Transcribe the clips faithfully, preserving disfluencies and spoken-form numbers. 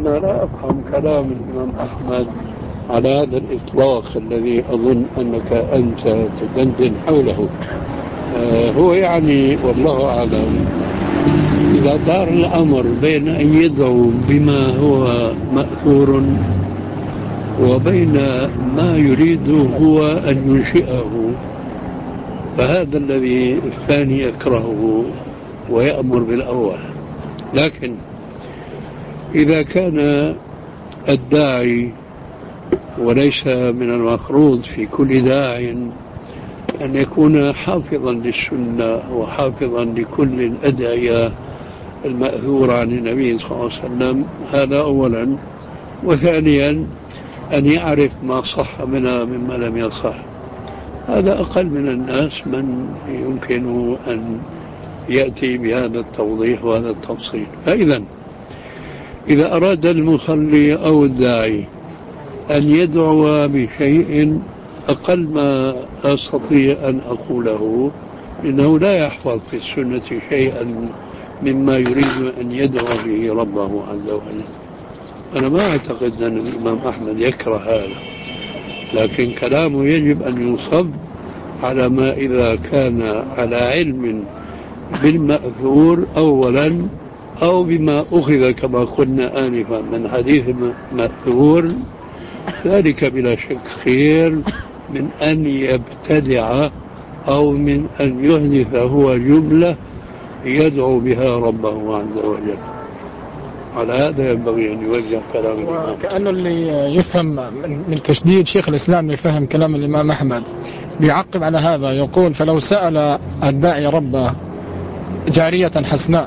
أنا لا أفهم كلام الإمام أحمد على هذا الإطلاق الذي أظن أنك أنت تدندن حوله. آه هو يعني والله أعلم إذا دار الأمر بين أن يدعو بما هو مأثور وبين ما يريد هو أن ينشئه، فهذا الذي الثاني يكرهه ويأمر بالأول. لكن إذا كان الداعي، وليس من المفروض في كل داع أن يكون حافظا للسنة وحافظا لكل الأدعية المأثورة عن النبي صلى الله عليه وسلم، هذا أولا. وثانيا أن يعرف ما صح منها مما لم يصح. هذا أقل من الناس من يمكن أن يأتي بهذا التوضيح وهذا التفصيل. فإذا إذا أراد المصلي أو الداعي أن يدعو بشيء، أقل ما أستطيع أن أقوله إنه لا يحفظ في السنة شيئا مما يريد أن يدعو به ربه عز وجل. أنا ما أعتقد أن الإمام أحمد يكره هذا، لكن كلامه يجب أن ينصب على ما إذا كان على علم بالمأثور أولا، أو بما أخذ كما قلنا آنفا من حديث مأثور، ذلك بلا شك خير من أن يبتدع أو من أن يحدث هو جملة يدعو بها ربه عز وجل. على هذا ينبغي أن يوجه كلام الإمام. وكأنه اللي يفهم من تشديد شيخ الإسلام يفهم كلام الإمام أحمد بيعقب على هذا، يقول فلو سأل الداعي ربه جارية حسناء،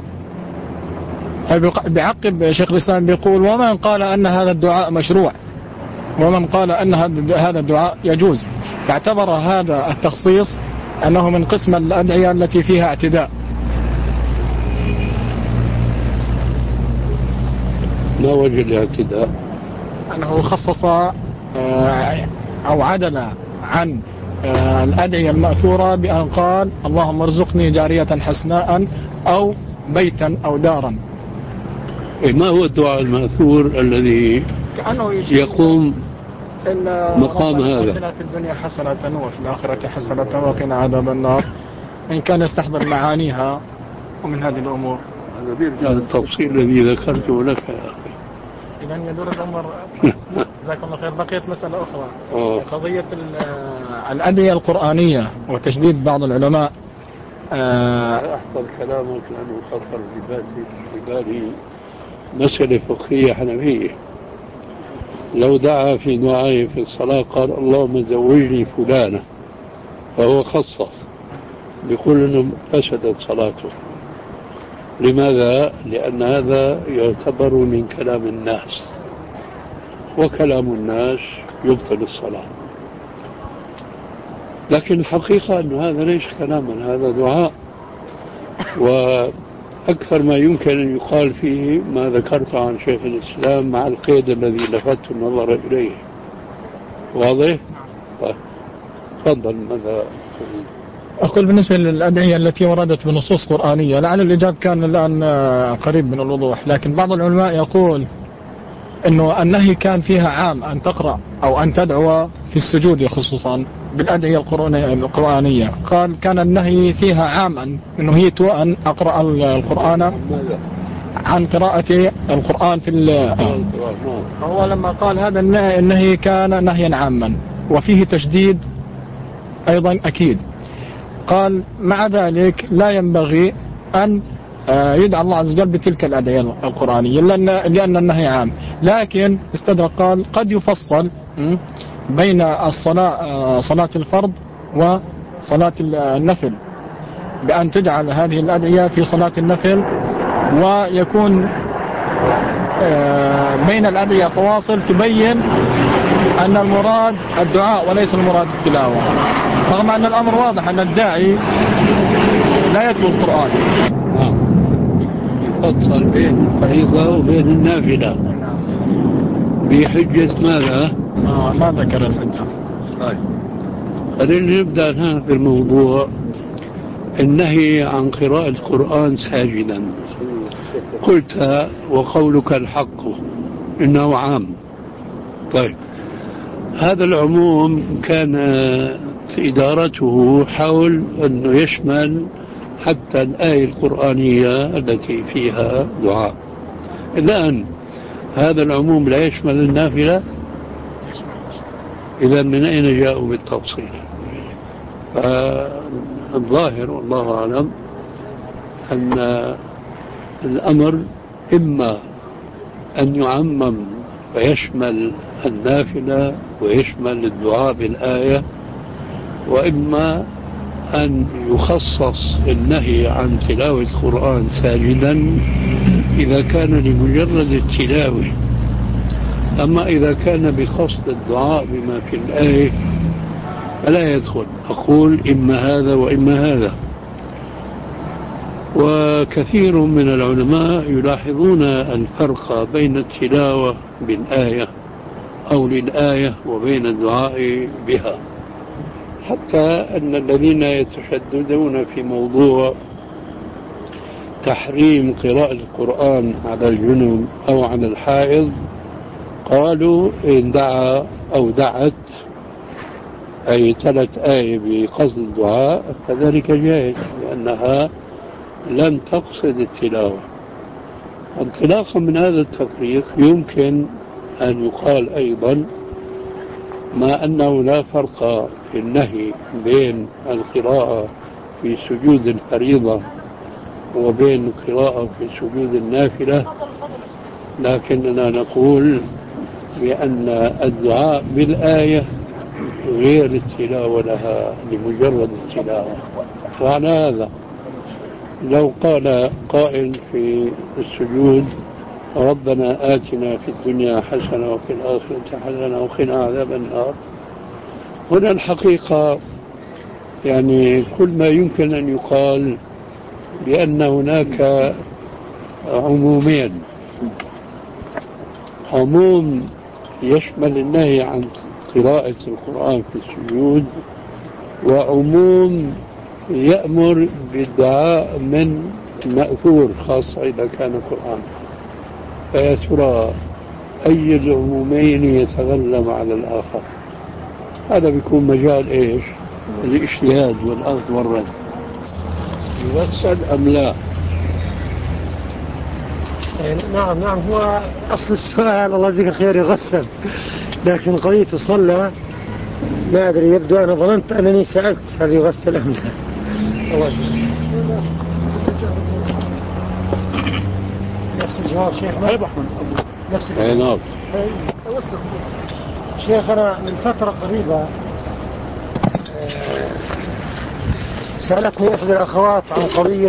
بيعقب شيخ الإسلام بيقول ومن قال أن هذا الدعاء مشروع ومن قال أن هذا الدعاء يجوز، فاعتبر هذا التخصيص أنه من قسم الأدعية التي فيها اعتداء. ما وجه الاعتداء؟ أنه خصص أو عدل عن الأدعية المأثورة بأن قال اللهم ارزقني جارية حسناء أو بيتا أو دارا. ما هو الدعاء المأثور الذي يقوم مقام هذا؟ في الدنيا حسنة وفي الآخرة حسنة وقنا عذاب النار، إن كان يستحضر معانيها ومن هذه الأمور. هذا بيرجع للتفصيل الذي ذكرته لك يا أخي. إذن يدور الأمر. جزاكم الله خير. بقيت مسألة أخرى، أوه. قضية الأدعية القرآنية وتشديد بعض العلماء. أحفظ كلامك لأنه خطر في بالي مسألة فقهية حنفية. لو دعا في دعائه في الصلاة قال اللهم زوجني فلانة، فهو خصص بيقول أنه فسدت صلاته. لماذا؟ لأن هذا يعتبر من كلام الناس، وكلام الناس يبطل الصلاة. لكن الحقيقة أن هذا ليس كلاما، هذا دعاء، وأكثر ما يمكن أن يقال فيه ما ذكرت عن شيخ الإسلام مع القيد الذي لفت النظر إليه. واضح؟ طيب تفضل. ماذا أقول بالنسبة للأدعية التي وردت بنصوص قرآنية، لعل الإجابة كان الآن قريب من الوضوح، لكن بعض العلماء يقول أنه النهي كان فيها عام أن تقرأ أو أن تدعو في السجود خصوصا بالأدعية القرآنية. قال كان النهي فيها عاما أنه هي أن أقرأ القرآن عن قراءة القرآن في هو لما قال هذا النهي كان نهيا عاما وفيه تشديد أيضا أكيد. قال مع ذلك لا ينبغي أن يدعى الله عز وجل بتلك الأدعية القرآنية لأن النهي عام، لكن استدرك قال قد يفصل بين الصلاة صلاة الفرض وصلاة النفل بأن تجعل هذه الأدعية في صلاة النفل، ويكون بين الأدعية فواصل تبين أن المراد الدعاء وليس المراد التلاوة، رغم أن الأمر واضح أن الداعي لا يتلو القرآن. يفصل بين الفريضة وبين النافلة بحجة ماذا؟ آه ما ذكر الحجة. طيب خلينا نبدأ الآن في الموضوع النهي عن قراءة القرآن ساجدا. قلت وقولك الحق، إنه عام. طيب هذا العموم كانت إدارته حول أنه يشمل حتى الآية القرآنية التي فيها دعاء. الآن هذا العموم لا يشمل النافلة، إذا من أين جاءوا بالتفصيل؟ فالظاهر والله أعلم أن الأمر إما أن يعمم ويشمل النافلة ويشمل الدعاء بالآية، وإما أن يخصص النهي عن تلاوة القرآن ساجدا إذا كان لمجرد التلاوة. أما إذا كان بقصد الدعاء بما في الآية فلا يدخل. أقول إما هذا وإما هذا. وكثير من العلماء يلاحظون الفرق بين التلاوة بالآية أو للآية وبين الدعاء بها، حتى أن الذين يتشددون في موضوع تحريم قراءة القرآن على الجنوب أو على الحائض قالوا إن دعا أو دعت أي تلت آية بقصد الدعاء فذلك جائز، لأنها لم تقصد التلاوة. انطلاقا من هذا التفريق يمكن أن يقال أيضا ما أنه لا فرق في النهي بين القراءة في سجود الفريضة وبين القراءة في سجود النافلة، لكننا نقول بأن الدعاء بالآية غير التلاوة لها لمجرد التلاوة. وعلى هذا لو قال قائل في السجود ربنا آتنا في الدنيا حسنة وفي الآخرة حسنة وقنا عذاب النار، هنا الحقيقة يعني كل ما يمكن أن يقال بأن هناك عمومين: عموم يشمل النهي عن قراءة القرآن في السجود، وعموم يأمر بالدعاء من مأثور خاصة إذا كان قرآن. فيا ترى أي العمومين يتغلب على الآخر؟ هذا بيكون مجال إيش؟ الاجتهاد والأخذ والرد. يغسل أم لا؟ نعم نعم هو أصل السؤال الله يجزيك الخير يغسل، لكن قريت صلى ما أدري، يبدو أنا ظننت أنني سألت هل يغسل أم لا. الله يجزيك. نفس الجواب شيخنا. نفس الجواب. شيخنا من فترة قريبة سألتني إحدى الأخوات عن قضية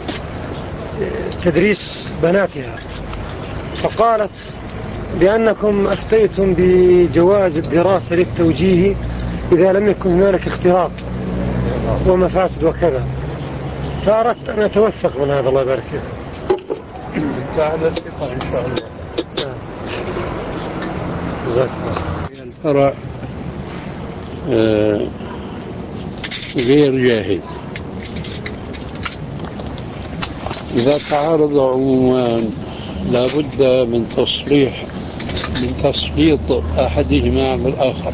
تدريس بناتها، فقالت بأنكم أفتيتم بجواز الدراسة للتوجيه إذا لم يكن هنالك اختلاط ومفاسد وكذا، فأردت أن أتوثق من هذا. الله يبارك فيك. على الثقة إن شاء الله. الفرع آه غير جاهز. إذا تعارض عمومان لابد من تصليح من تسليط أحدهما على الآخر،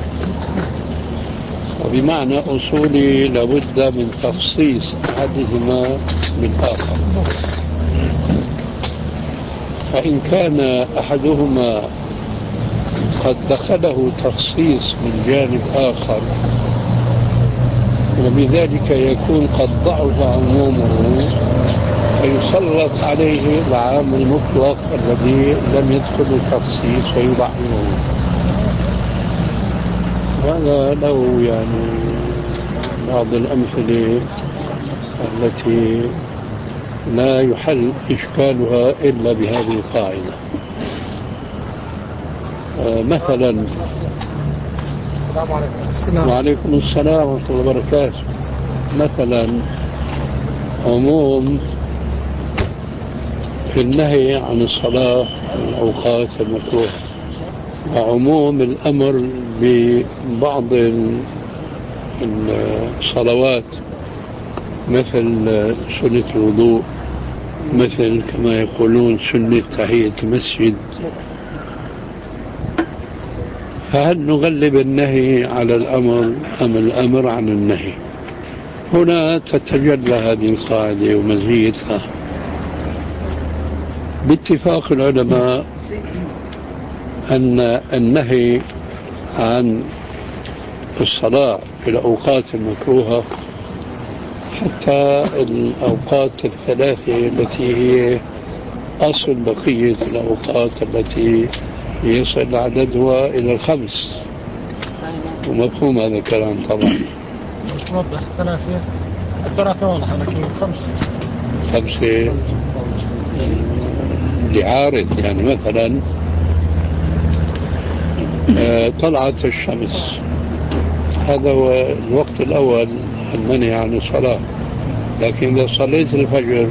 وبمعنى أصولي لابد من تخصيص أحدهما بالآخر. فإن كان أحدهما قد دخله تخصيص من جانب آخر وبذلك يكون قد ضعف عمومه فيسلط عليه العام المطلق الذي لم يدخل التخصيص ويضعفه. وهذا له يعني بعض الأمثلة التي لا يحل إشكالها إلا بهذه القاعدة. آه مثلا وعليكم السلام ورحمة الله وبركاته. مثلا عموم في النهي عن الصلاة في الأوقات المكروهة، وعموم الأمر ببعض الصلوات مثل سنة الوضوء، مثل كما يقولون سنة تحية المسجد، فهل نغلب النهي على الأمر أم الأمر عن النهي؟ هنا تتجلى هذه القاعدة ومزيتها. باتفاق العلماء أن النهي عن الصلاة في الأوقات المكروهة حتى الأوقات الثلاثة التي هي أصل بقية الأوقات التي يصل عددها إلى الخمس، ومفهوم هذا الكلام طبعا. توضح ثلاثة الثلاثة واضحة لكن خمس خمسة لعارض، يعني مثلا طلعت الشمس، هذا هو الوقت الأول المنهي عن الصلاة. لكن إذا صليت الفجر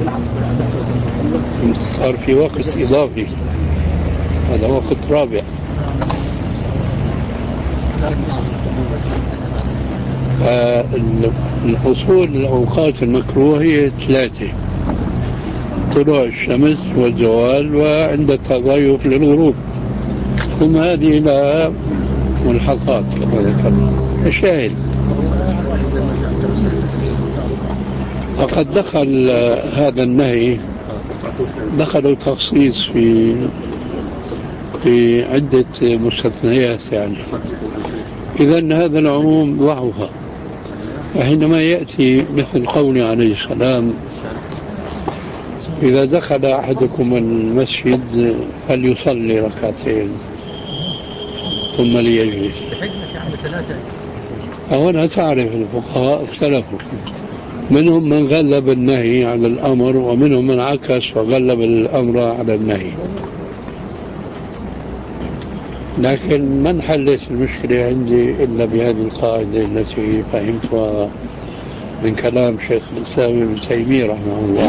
صار في وقت إضافي، هذا وقت رابع. الحصول الأوقات المكروهة هي ذلاثة: طلوع الشمس والزوال وعند التضايق للغروب، ثم هذه لها ملحقات كما ذكرنا. الشاهد فقد دخل هذا النهي دخلوا تخصيص في في عدة مستثنيات، يعني إذن هذا العموم ضعفها. وحينما يأتي مثل قول عليه السلام: إذا دخل أحدكم المسجد فليصلي ركعتين ثم ليجلس. هنا تعرف الفقهاء اختلفوا، منهم من غلب النهي على الأمر ومنهم من عكس وغلب الأمر على النهي. لكن ما انحلت المشكلة عندي إلا بهذه القاعدة التي فهمتها من كلام شيخ الإسلام ابن تيمية رحمه الله،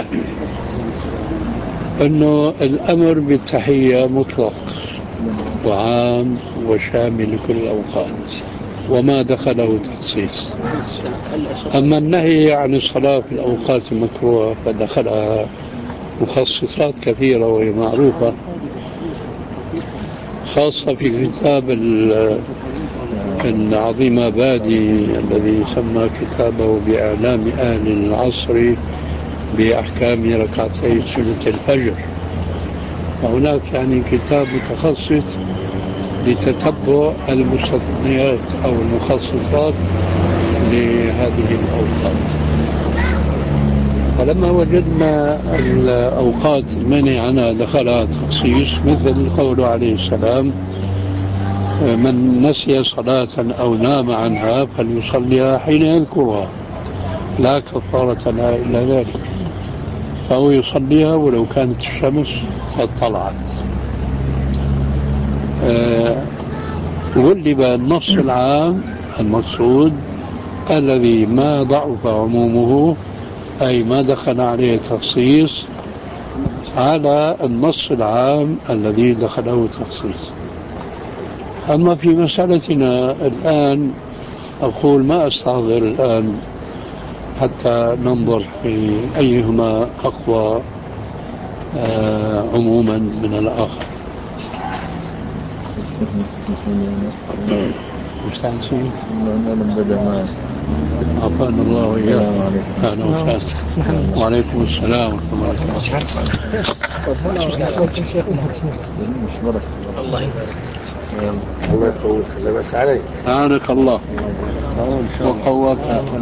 أنه الأمر بالتحية مطلق وعام وشامل لكل الأوقات وما دخله تخصيص. أما النهي عن الصلاة في الأوقات المكروهة فدخلها مخصصات كثيرة وهي معروفة، خاصة في كتاب العظيم آبادي الذي سمى كتابه بإعلام أهل العصر بأحكام ركعتي سنة الفجر. وهناك يعني كتاب متخصص لتتبع المستثنيات أو المخصصات لهذه الأوقات. فلما وجدنا الأوقات المنع عنها دخلها تخصيص، مثل قوله عليه السلام: من نسي صلاة أو نام عنها فليصليها حين يذكرها لا كفارة لها إلا ذلك، فهو يصليها ولو كانت الشمس قد طلعت. غلب النص العام المقصود الذي ما ضعف عمومه، أي ما دخل عليه تخصيص، على النص العام الذي دخله تخصيص. أما في مسألتنا الآن أقول ما أستحضر الآن حتى ننظر في أيهما أقوى آه عموما من الآخر. مستانسين عافانا الله وإياك. أهلا وسهلا. وعليكم السلام ورحمة الله وبركاته. الله الله يقويك. بس عليك أعانك الله وقوك.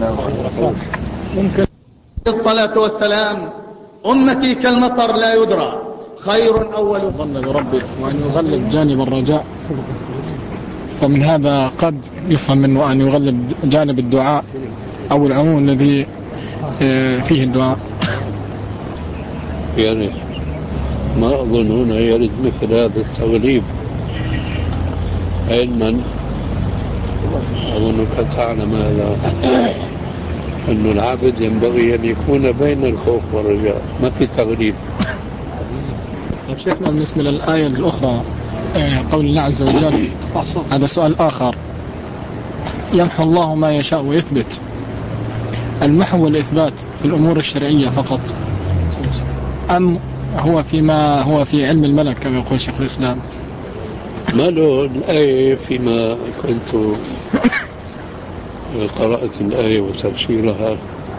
ممكن الصلاة والسلام: أمتي كالمطر لا يدرى خير أول. ظن بربه وأن يغلب جانب الرجاء، فمن هذا قد يفهم منه أن يغلب جانب الدعاء أو العموم الذي فيه الدعاء. يعني ما أظن هنا يرد مثل هذا التغليب، علما أظنك تعلم هذا، أن العبد ينبغي أن يكون بين الخوف والرجاء، ما في تغليب. شيخنا بالنسبة للآية الأخرى قول الله عز وجل، هذا سؤال آخر: يمحو الله ما يشاء ويثبت، المحو والإثبات في الأمور الشرعية فقط أم هو فيما هو في علم الملك كما يقول شيخ الإسلام؟ ما له الآية فيما كنت قرأت الآية وتفسيرها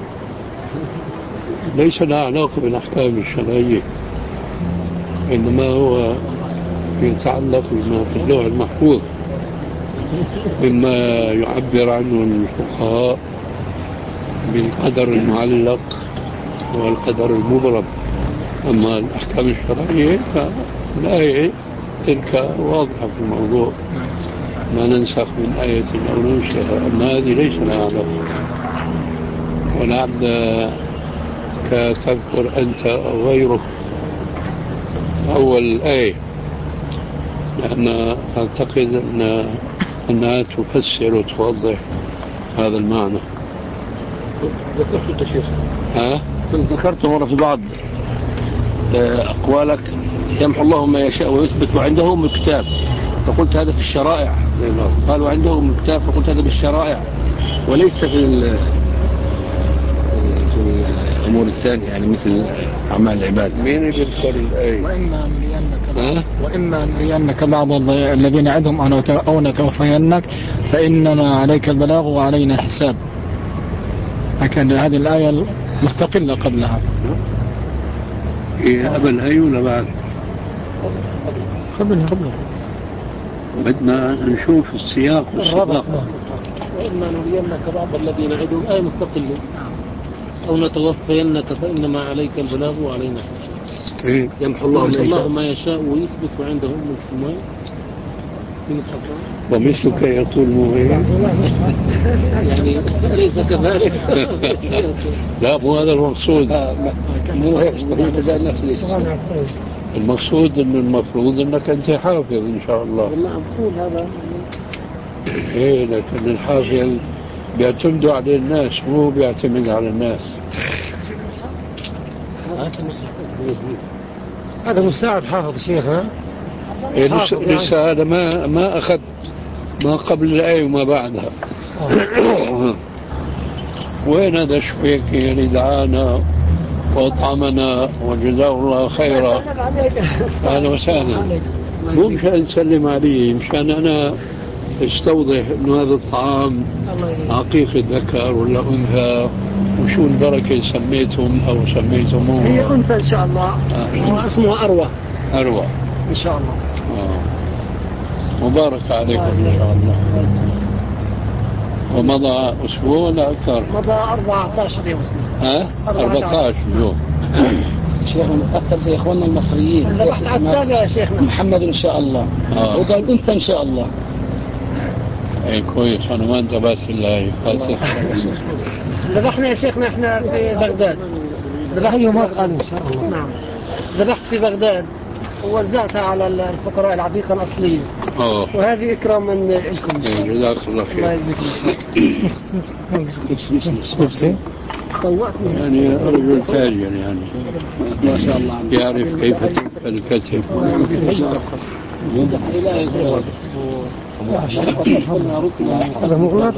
ليس لها علاقة بالأحكام الشرعية، إنما هو يتعلق بما في اللوح المحفوظ مما يعبر عنه الفقهاء بالقدر المعلق والقدر المبرم. أما الأحكام الشرعية فالآية تلك واضحة في الموضوع، ما ننسخ من آية أو ننشئها، أما هذه ليس لها علاقة. ولعل كتذكر أنت أو غيرك أول آية، لأن أعتقد أن أنها تفسر وتوضح هذا المعنى. ذكرت يا شيخ، ها؟ كنت ذكرت مرة في بعض أقوالك يمحو الله ما يشاء ويثبت وعنده أم الكتاب، فقلت هذا في الشرائع. قالوا عنده أم الكتاب، فقلت هذا بالشرائع وليس في في الأمور الثانية، يعني مثل أعمال العباد. مين يذكر الآية؟ وإما نرينك وإما نرينك بعض الذين عدهم أو نتوفينك فإنما عليك البلاغ وعلينا حساب. لكن هذه الآية مستقلة قبلها. إيه قبل هي ولا بعد؟ قبلها قبلها. بدنا نشوف السياق والسباق. وإما نرينك بعض الذين عدهم آية مستقلة أو نتوفينك فإنما عليك البلاغ وعلينا حساب. إيه؟ يمحو الله, الله ما يشاء ويثبت وعنده أم الكتاب. ومثلك يقول مغير يعني ليس كذلك. لا مو هذا المقصود. مو هيك المقصود انه المفروض انك انت حافظ ان شاء الله. والله أقول هذا. ايه لكن الحافظ بيعتمدوا على الناس مو بيعتمد على الناس. هذا مساعد حافظ شيخنا. إيه لسه هذا ما ما اخذ ما قبل الآية وما بعدها. وين هذا شويك يعني دعانا وأطعمنا وجزاه الله خيرا. أهلا وسهلا. مو مشان نسلم عليه، مشان أنا استوضح إنه هذا الطعام عقيقة ذكر ولا أنثى وشو البركة سميتهم أو سميتموه. هي أنثى إن شاء الله. آه. واسمها أروى. أروى إن شاء الله. آه. مبارك عليكم إن شاء الله. ومضى أسبوع ولا أكثر؟ مضى أربعة عشر يوم. ها؟ أربعة عشر يوم. شيخنا متأثر زي إخواننا المصريين. ذبحت على السابع يا شيخنا. محمد إن شاء الله. آه. وقال أنت إن شاء الله. أي كويس، أنا ما انتبهت لله خالص. ذبحنا يا شيخنا إحنا في بغداد. ذبحت يوم قال إن شاء الله. نعم. ذبحت في بغداد ووزعتها على الفقراء العبيقة الأصلية. أوه. وهذه إكراما لكم. جزاك الله الله خير. يجزيكم. طوعتني. يعني رجل تاجر يعني ما شاء الله. يعرف كيف الكتب. هذا مغلق.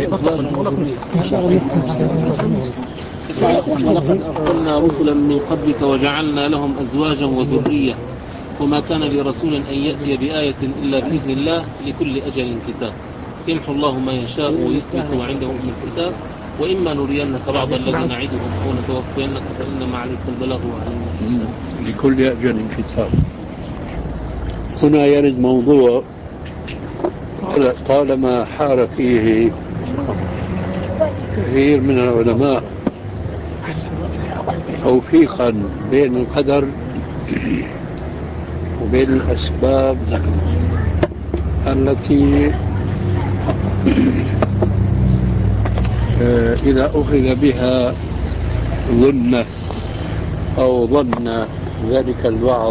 ولقد أرسلنا رسلا من قبلك وجعلنا لهم أزواجا وذرية وما كان لرسول أن يأتي بآية إلا بإذن الله لكل أجل كتاب يمحو الله ما يشاء ويثبت وعنده أم الكتاب وإما نرينك بعض الذين نعدهم أو نتوفينك فإنما عليك البلاغ وعلينا الحساب. لكل أجل كتاب. هنا يرد موضوع طالما حار فيه كثير من العلماء توفيقا بين القدر وبين الأسباب التي إذا أخذ بها ظن أو ظن ذلك البعض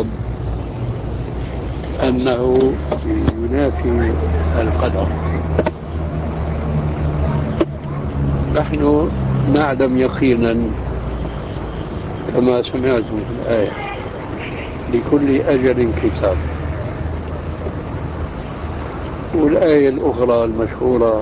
أنه ينافي القدر. نحن نعلم يقينا كما سمعتم في الآية لكل أجل كتاب. والآية الأخرى المشهورة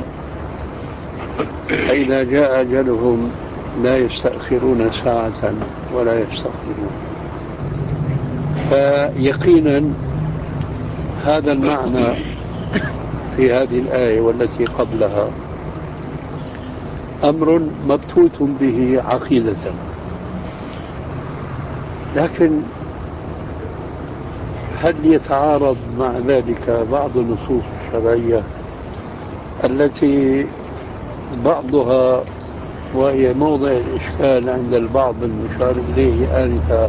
فإذا جاء أجلهم لا يستأخرون ساعة ولا يستقدمون. فيقينا هذا المعنى في هذه الآية والتي قبلها أمر مبثوث به عقيدة، لكن هل يتعارض مع ذلك بعض النصوص الشرعية التي بعضها وهي موضع الإشكال عند البعض المشار إليه آنفا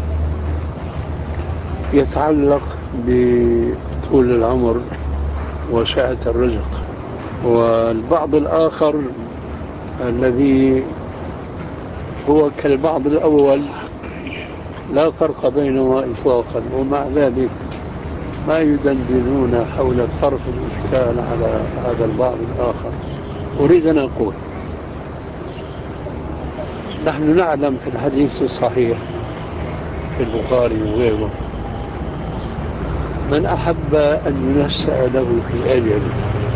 يتعلق بطول العمر وسعة الرزق، والبعض الآخر الذي هو كالبعض الأول لا فرق بينهما إطلاقا، ومع ذلك ما يدندنون حول طرف الإشكال على هذا البعض الآخر. أريد أن أقول نحن نعلم في الحديث الصحيح في البخاري وغيره من أحب أن ينسأ له في أجله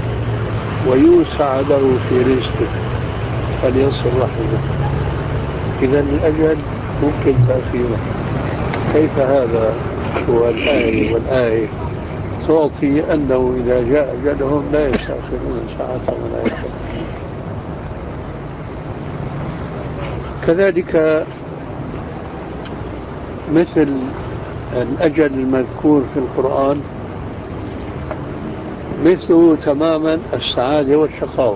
ويوسع له في رزقه فليصل رحمه. إذا الأجل ممكن تأخيره. كيف هذا؟ هو الآية والآية تعطي أنه إذا جاء أجلهم لا يستأخرون ساعة ولا يستأخرون. كذلك مثل الأجل المذكور في القرآن مثله تماما السعادة والشقاوة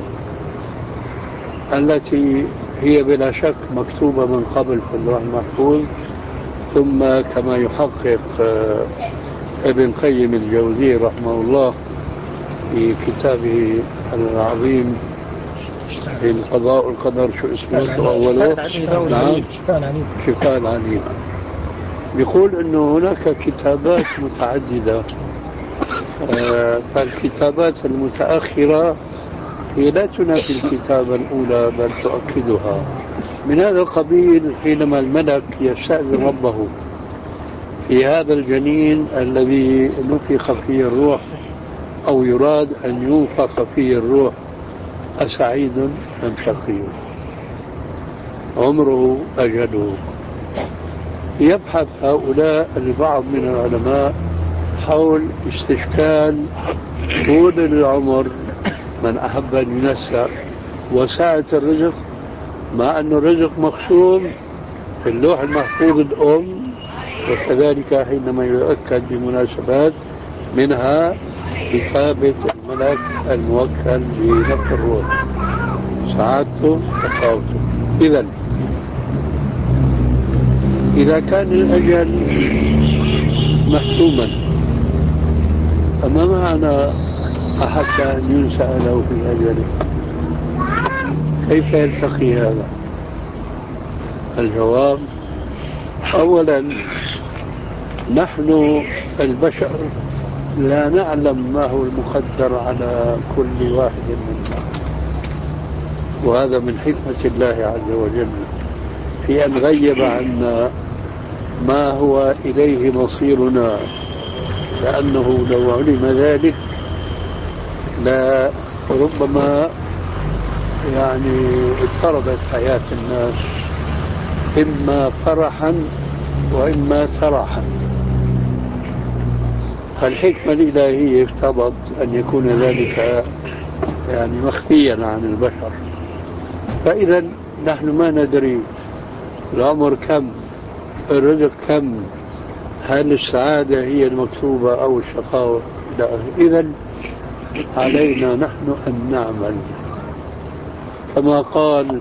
التي هي بلا شك مكتوبة من قبل في اللوح المحفوظ، ثم كما يحقق ابن قيم الجوزي رحمه الله في كتابه العظيم في القضاء والقدر شو اسمه أوله؟ نعم، شفاء العليم، يقول أنه هناك كتابات متعددة، فالكتابات المتأخرة هي لا تنافي الكتابة الأولى بل تؤكدها. من هذا القبيل حينما الملك يستأذن ربه في هذا الجنين الذي نفخ فيه الروح أو يراد أن ينفخ فيه الروح أسعيد أم شقي عمره أجله، يبحث هؤلاء البعض من العلماء حول استشكال طول العمر من أحب أن ينسى وسعة الرزق، مع أن الرزق مقسوم في اللوح المحفوظ الأم، وكذلك حينما يؤكد بمناسبات منها كتابة الملك الموكل بنفخ الروح سعادته وشقاوته. إذا إذا كان الأجل محتوما فما معنى أحب أن ينسأ له في أجله؟ كيف يلتقي هذا؟ الجواب: أولا نحن البشر لا نعلم ما هو المقدر على كل واحد منا، وهذا من حكمة الله عز وجل في أن غيب عنا ما هو إليه مصيرنا، لأنه لو علم ذلك لا ربما يعني اضطربت حياة الناس إما فرحا وإما تراحا. فالحكمة الإلهية اقتضت أن يكون ذلك يعني مخفيا عن البشر. فإذا نحن ما ندري العمر كم، الرزق كم، هل السعادة هي المكتوبة أو الشقاوة؟ لا. إذا علينا نحن أن نعمل كما قال: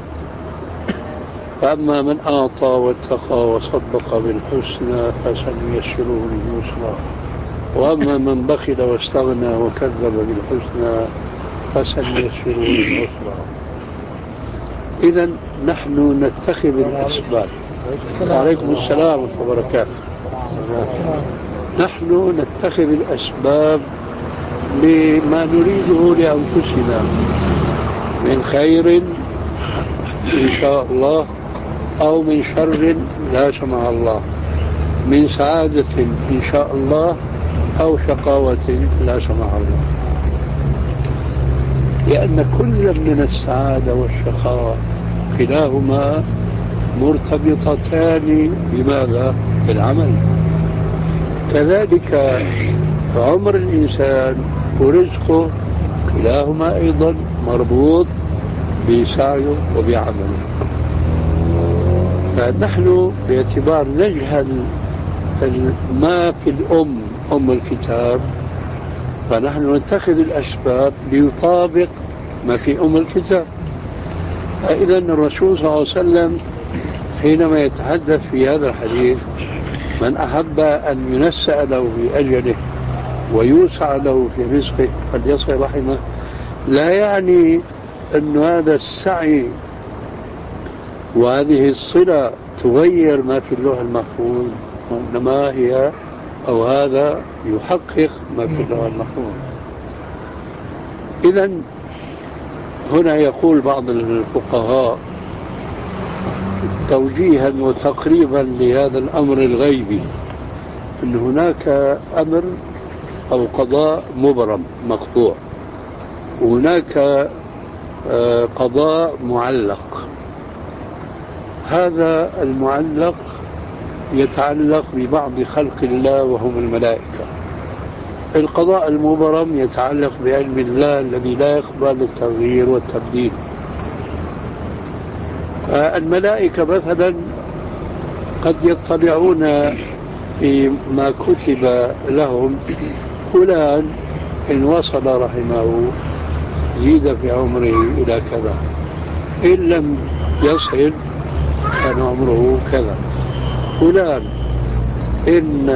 فأما من أعطى واتقى وصدق بالحسنى فسنيسره لليسرى، وأما من بخل واستغنى وكذب بالحسنى فسنيسره للعسرى. إذا نحن نتخذ الأسباب. وعليكم السلام ورحمة الله وبركاته. نحن نتخذ الأسباب لما نريده لأنفسنا من خير إن شاء الله أو من شر لا سمح الله، من سعادة إن شاء الله أو شقاوة لا سمح الله، لأن كل من السعادة والشقاوة كلاهما مرتبطتان بماذا؟ بالعمل. كذلك فعمر الإنسان ورزقه كلاهما أيضا مربوط بسعيه وبعمله. فنحن باعتبار نجهل ما في الأم أم الكتاب، فنحن نتخذ الأسباب ليطابق ما في أم الكتاب. فإذا الرسول صلى الله عليه وسلم حينما يتحدث في هذا الحديث من أحب أن ينسأ له في أجله ويوسع له في رزقه فليصل رحمه، لا يعني أن هذا السعي وهذه الصلة تغير ما في اللوح المحفوظ، وإنما هي أو هذا يحقق ما في اللوح المحفوظ. إذن هنا يقول بعض الفقهاء توجيها وتقريبا لهذا الأمر الغيبي أن هناك أمر أو قضاء مبرم مقطوع، وهناك قضاء معلق. هذا المعلق يتعلق ببعض خلق الله وهم الملائكة. القضاء المبرم يتعلق بعلم الله الذي لا يقبل التغيير والتبديل. الملائكة مثلا قد يطلعون فيما كتب لهم فلان إن وصل رحمه زيد في عمره إلى كذا، إن لم يصل كان عمره كذا، فلان إن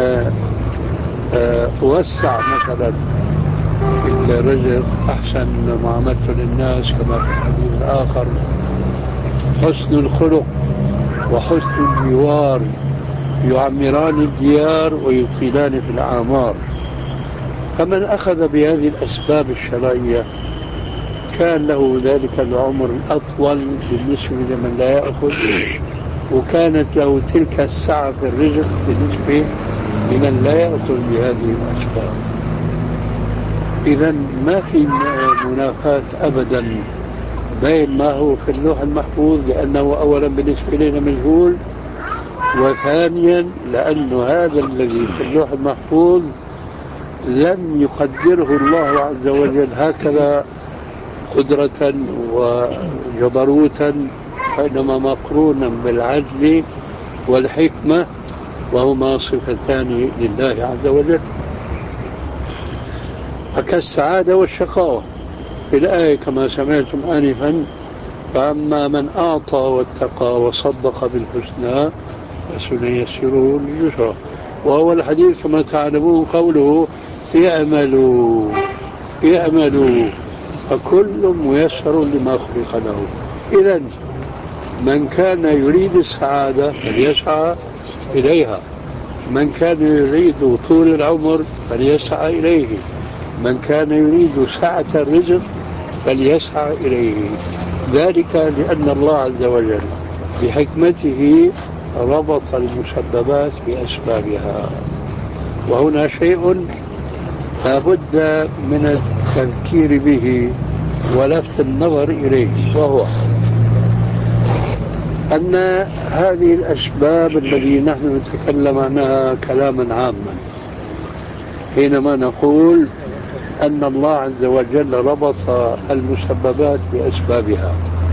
وسع مثلا في الرزق أحسن معاملته للناس كما في الحديث الآخر، حسن الخلق وحسن الجوار يعمران الديار ويطيلان في الأعمار. فمن أخذ بهذه الأسباب الشرعية كان له ذلك العمر الأطول بالنسبة لمن لا يأخذ، وكانت له تلك السعة في الرزق بالنسبة لمن لا يأخذ بهذه الأسباب. إذا ما في منافاة أبدا بين ما هو في اللوح المحفوظ، لأنه أولا بالنسبة لنا مجهول، وثانيا لأن هذا الذي في اللوح المحفوظ لم يقدره الله عز وجل هكذا قدرة وجبروتا، وإنما مقرونا بالعدل والحكمة، وهما صفتان لله عز وجل. فكالسعادة والشقاوة في الآية كما سمعتم آنفا، فأما من أعطى واتقى وصدق بالحسنى فسنيسره لليسرى. وهو الحديث كما تعلمون قوله اعملوا اعملوا فكل ميسر لما خلق له. إذن من كان يريد السعادة فليسعى إليها، من كان يريد طول العمر فليسعى إليه، من كان يريد سعة الرزق فليسعى إليه. ذلك لأن الله عز وجل بحكمته ربط المسببات بأسبابها. وهنا شيء لا بد من التذكير به ولفت النظر إليه، وهو أن هذه الأسباب التي نحن نتكلم عنها كلاما عاما حينما نقول أن الله عز وجل ربط المسببات بأسبابها،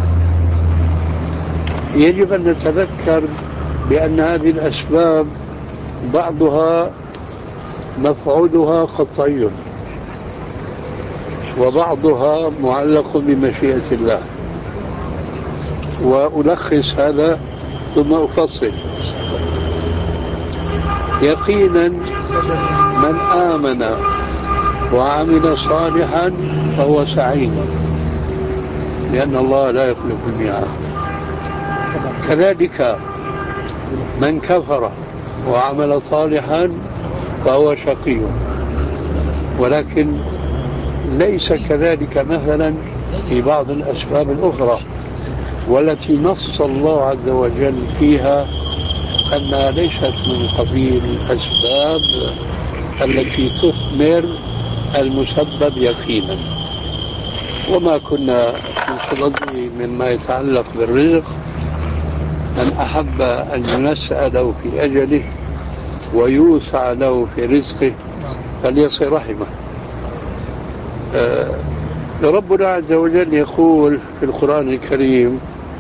يجب أن نتذكر بأن هذه الأسباب بعضها مفعولها قطعي وبعضها معلق بمشيئة الله. وألخص هذا ثم أفصل. يقينا من آمن وعمل صالحا فهو سعيد، لأن الله لا يخلف الميعاد. كذلك من كفر وعمل صالحا فهو شقي، ولكن ليس كذلك مثلا في بعض الأسباب الأخرى والتي نص الله عز وجل فيها أنها ليست من قبيل الأسباب التي تثمر المسبب يقينا. وما كنا من صدده مما يتعلق بالرزق، من أحب أن ينسأ له في أجله ويوسع له في رزقه فليصل رحمه. آه ربنا عز وجل يقول في القرآن الكريم: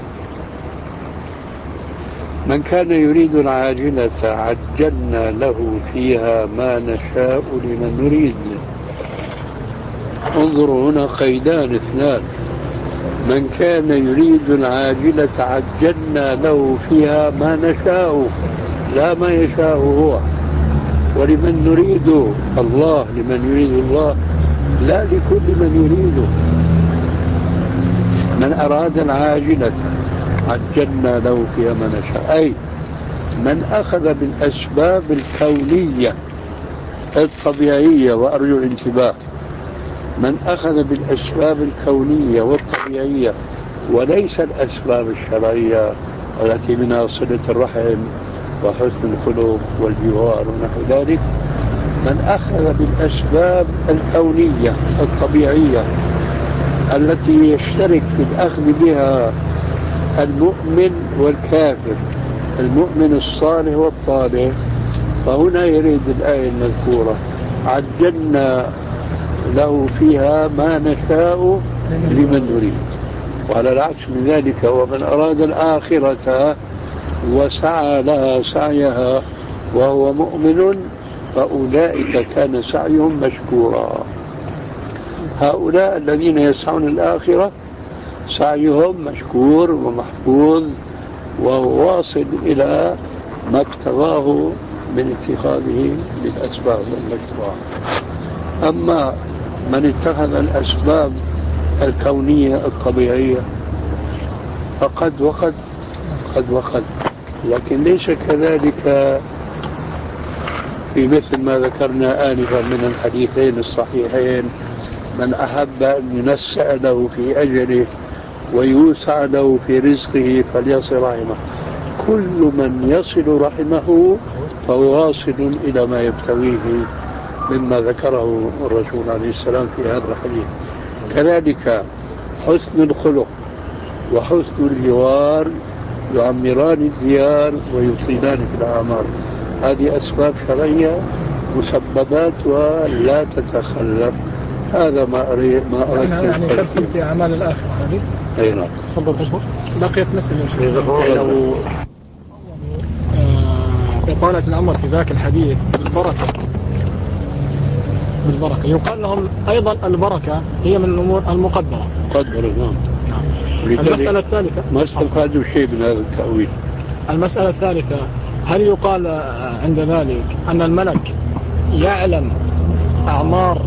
من كان يريد العاجلة عجلنا له فيها ما نشاء لمن نريد. انظروا هنا قيدان اثنان: من كان يريد العاجلة عجلنا له فيها ما نشاء، لا ما يشاء هو، ولمن نريد الله، لمن يريد الله، لا لكل من يريده. من أراد العاجلة عجلنا له فيها ما نشاء، أي من أخذ بالأسباب الكونية الطبيعية، وأرجو الانتباه، من أخذ بالأسباب الكونية والطبيعية وليس الأسباب الشرعية التي منها صلة الرحم وحسن الخلق والجوار ونحو ذلك، من أخذ بالأسباب الكونية الطبيعية التي يشترك في الأخذ بها المؤمن والكافر، المؤمن الصالح والطالح، فهنا يريد الآية المذكورة: عجلنا له فيها ما نشاء لمن نريد. وعلى العكس من ذلك: ومن أراد الآخرة وسعى لها سعيها وهو مؤمن فأولئك كان سعيهم مشكورا. هؤلاء الذين يسعون الآخرة سعيهم مشكور ومحفوظ وهو واصل إلى ما اقتضاه من اتخاذه بالأسباب المشروعة. أما من اتخذ الأسباب الكونية الطبيعية فقد وقد قد وقد لكن ليس كذلك في مثل ما ذكرنا آنفا من الحديثين الصحيحين: من أحب أن ينسأ له في أجله ويوسع له في رزقه فليصل رحمه. كل من يصل رحمه فهو واصل إلى ما يبتغيه مما ذكره الرسول عليه السلام في هذا الحديث. كذلك حسن الخلق وحسن الجوار يعمران الديار ويطيلان في الأعمار. هذه أسباب شرعية مسببات ولا تتخلف. هذا ما أريد ما أردت يعني تدخل في أعمال الآخرة هذه. أي نعم. تفضل دكتور. بقيت مسألة لو إطالة العمر في ذاك الحديث بالبركة بالبركة يقال لهم أيضا البركة هي من الأمور المقدرة. مقدرة نعم. المسألة الثالثة ما استفادوا شيء من هذا التأويل. المسألة الثالثة: هل يقال عند ذلك أن الملك يعلم أعمار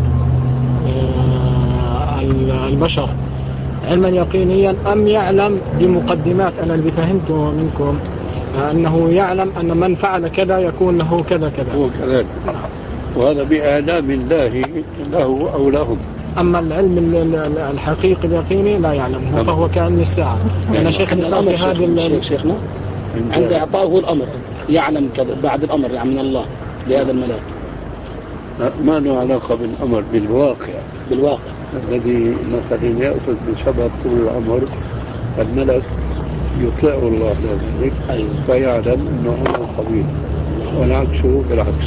البشر علما يقينيا أم يعلم بمقدمات؟ أنا اللي فهمته منكم أنه يعلم أن من فعل كذا يكون له كذا كذا. هو كذلك، وهذا بإعلام الله له أو لهم. أما العلم الحقيقي اليقيني لا يعلمه، فهو كعلم الساعة. أنا شيخ الإسلام في هذه شيخنا عند إعطائه الأمر يعلم كذا بعد الأمر يعني من الله لهذا الملاك. ما له علاقة بالأمر، بالواقع بالواقع الذي مثلا يأخذ بسبب طول العمر الملك يطيع الله ذلك فيعلم أنه عمر طويل، والعكس بالعكس.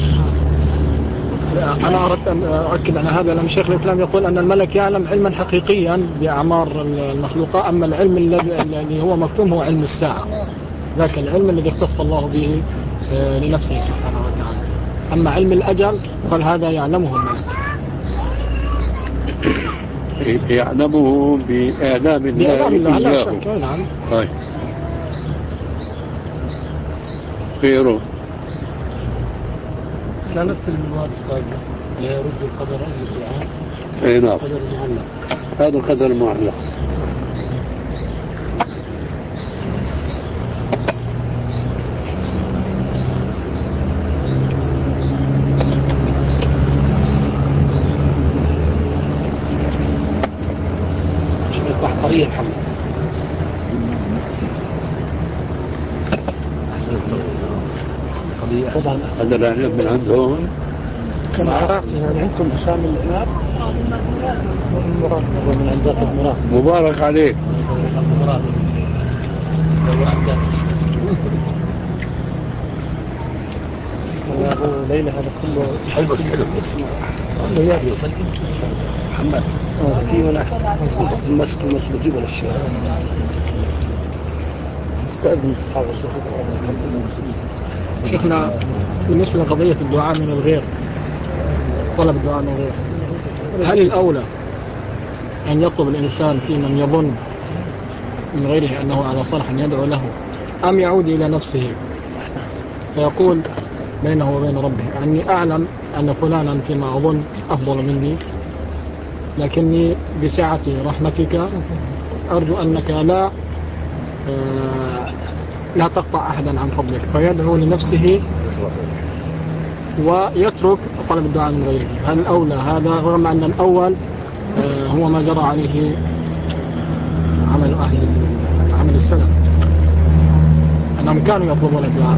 أنا أردت أن أؤكد على هذا لأن شيخ الإسلام يقول أن الملك يعلم علما حقيقيا بأعمار المخلوقات، أما العلم الذي هو مكتوم هو علم الساعة، ذاك العلم الذي اختص الله به لنفسه سبحانه وتعالى. أما علم الأجل فهذا يعلمه الملك، يعلمه بإعلام الله لا شك. نعم. طيب خيره. لا نفس المواد السابقة لا يرد القدر الادعاء. اي نعم. قدر معلق. هذا القدر معلق. بحقرية محمد. هذا العنب من عندهم كما عرفت يعني عندكم شامل العنب ومن عندك المراد. مبارك عليك. أبو ليلى هذا كله حلو حلو محمد في هناك المسك المسك بجيب الأشياء استأذن أصحاب شيخنا بالنسبة لقضية الدعاء من الغير، طلب الدعاء من الغير، هل الأولى أن يطلب الإنسان في من يظن من غيره أنه على صالح أن يدعو له، أم يعود إلى نفسه فيقول بينه وبين ربه أني أعلم أن فلانا فيما أظن أفضل مني، لكني بسعة رحمتك أرجو أنك لا لا تقطع أحدا عن فضلك، فيدعو لنفسه ويترك طلب الدعاء من غيره. هل الأولى هذا، رغم أن الأول هو ما جرى عليه عمل أهل عمل السلف أنهم كانوا يطلبون الدعاء؟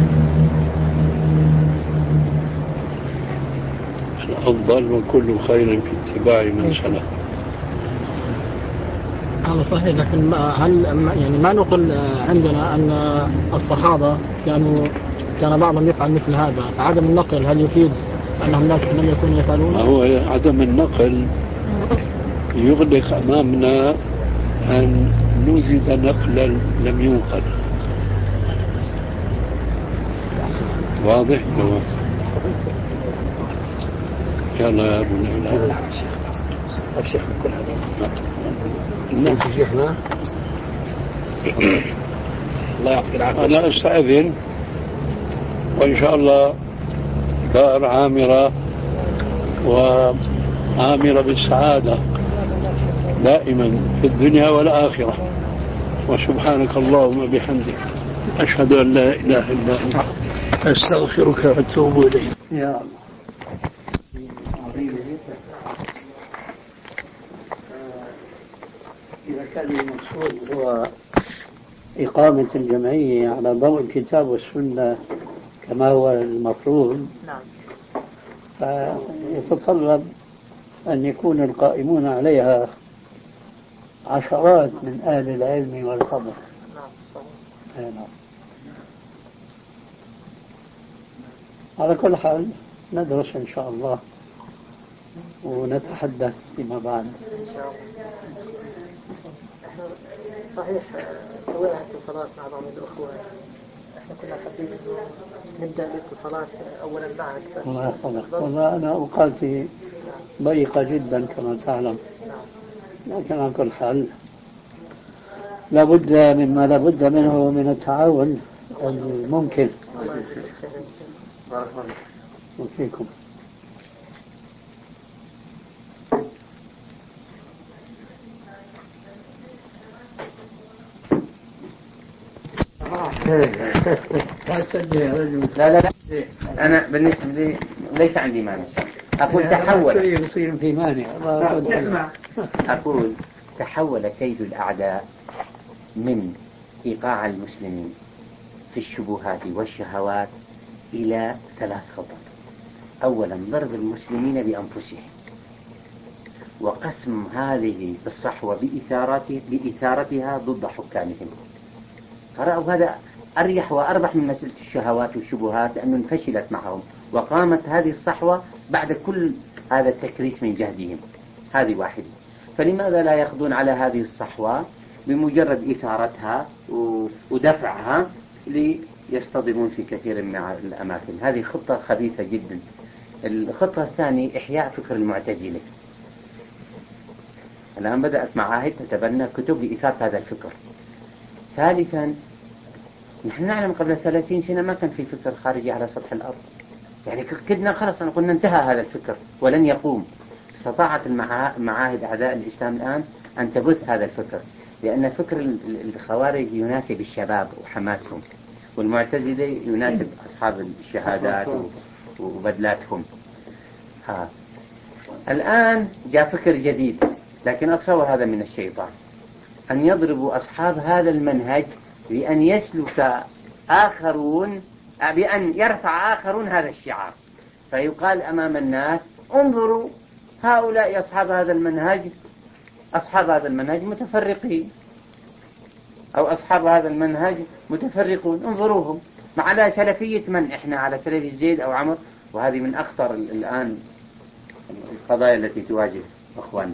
الأفضل وكل خير في اتباع من سلف. هذا صحيح، لكن هل يعني ما نقول عندنا أن الصحابة كانوا كان بعضهم يفعل مثل هذا؟ عدم النقل هل يفيد أنهم لم يكونوا يفعلون؟ هو عدم النقل يغلق أمامنا أن نوجد نقلا لم ينقل. واضح؟ تمام. يلا يا ابو نعم. الشيخ كل هذا نعم شيخنا. الله يعطيك العافية. أنا أستأذن، وإن شاء الله دار عامرة وعامرة بالسعادة دائما في الدنيا والآخرة. وسبحانك اللهم بحمدك أشهد أن لا إله إلا أنت أستغفرك وأتوب إليك. يا الله. إذا كان المقصود هو إقامة الجمعية على ضوء الكتاب والسنة كما هو المفروض، نعم، فيتطلب أن يكون القائمون عليها عشرات من أهل العلم والفضل. نعم صحيح. نعم. على كل حال ندرس إن شاء الله ونتحدث فيما بعد. إن شاء الله. صحيح سوينا اتصالات مع بعض الأخوة، احنا كنا حابين انه نبدأ الاتصالات أولا معك. الله يحفظك. والله أنا أوقاتي ضيقة جدا كما تعلم، لكن على كل حال لابد مما لابد منه من التعاون الممكن. بارك الله فيكم. لا لا لا أنا بالنسبة لي ليس عندي مانع، أقول تحول يصير في مانع. أقول تحول كيد الأعداء من إيقاع المسلمين في الشبهات والشهوات إلى ثلاث خطط. أولا ضرب المسلمين بأنفسهم، وقسم هذه الصحوة بإثارته بإثارتها ضد حكامهم. فرأوا هذا أريح وأربح من مسألة الشهوات والشبهات لأنه فشلت معهم، وقامت هذه الصحوة بعد كل هذا التكريس من جهدهم. هذه واحدة. فلماذا لا يأخذون على هذه الصحوة بمجرد إثارتها ودفعها ليصطدمون في كثير من الأماكن؟ هذه خطة خبيثة جدا. الخطة الثانية إحياء فكر المعتزلة. الآن بدأت معاهد تتبنى كتب لإثارة هذا الفكر. ثالثا نحن نعلم قبل ثلاثين سنة ما كان في فكر خارجي على سطح الأرض، يعني كدنا خلص قلنا انتهى هذا الفكر ولن يقوم. استطاعت المعاهد أعداء الإسلام الآن أن تبث هذا الفكر، لأن فكر الخوارج يناسب الشباب وحماسهم، والمعتزلة يناسب أصحاب الشهادات وبدلاتهم. ها. الآن جاء فكر جديد، لكن أتصور هذا من الشيطان، أن يضربوا أصحاب هذا المنهج بأن يسلك آخرون، بأن يرفع آخرون هذا الشعار، فيقال أمام الناس انظروا هؤلاء أصحاب هذا المنهج، أصحاب هذا المنهج متفرقين، أو أصحاب هذا المنهج متفرقون، انظروهم. مع على سلفية من إحنا على سلفية زيد أو عمر، وهذه من أخطر الآن القضايا التي تواجه أخواننا.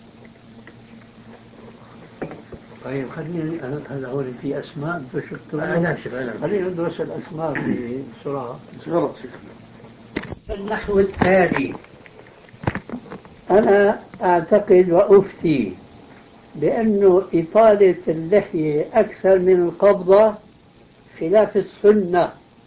طيب خلينا هذا هو في أسماء أنا ناشف خلينا ندرس الأسماء بسرعة. غلط النحو التالي: أنا أعتقد وأفتي بأنه إطالة اللحية أكثر من القبضة خلاف السنة.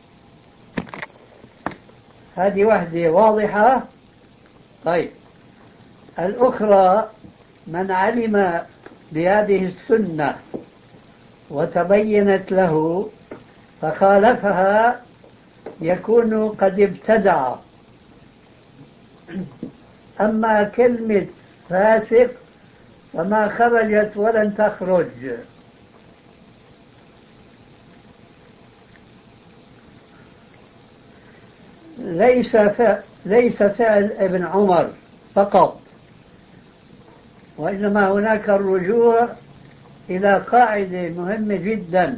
هذه واحدة واضحة. طيب الأخرى: من علم بهذه السنة وتبينت له فخالفها يكون قد ابتدع. أما كلمة فاسق فما خرجت ولن تخرج. ليس فعل, ليس فعل ابن عمر فقط، وإنما هناك الرجوع إلى قاعدة مهمة جدا،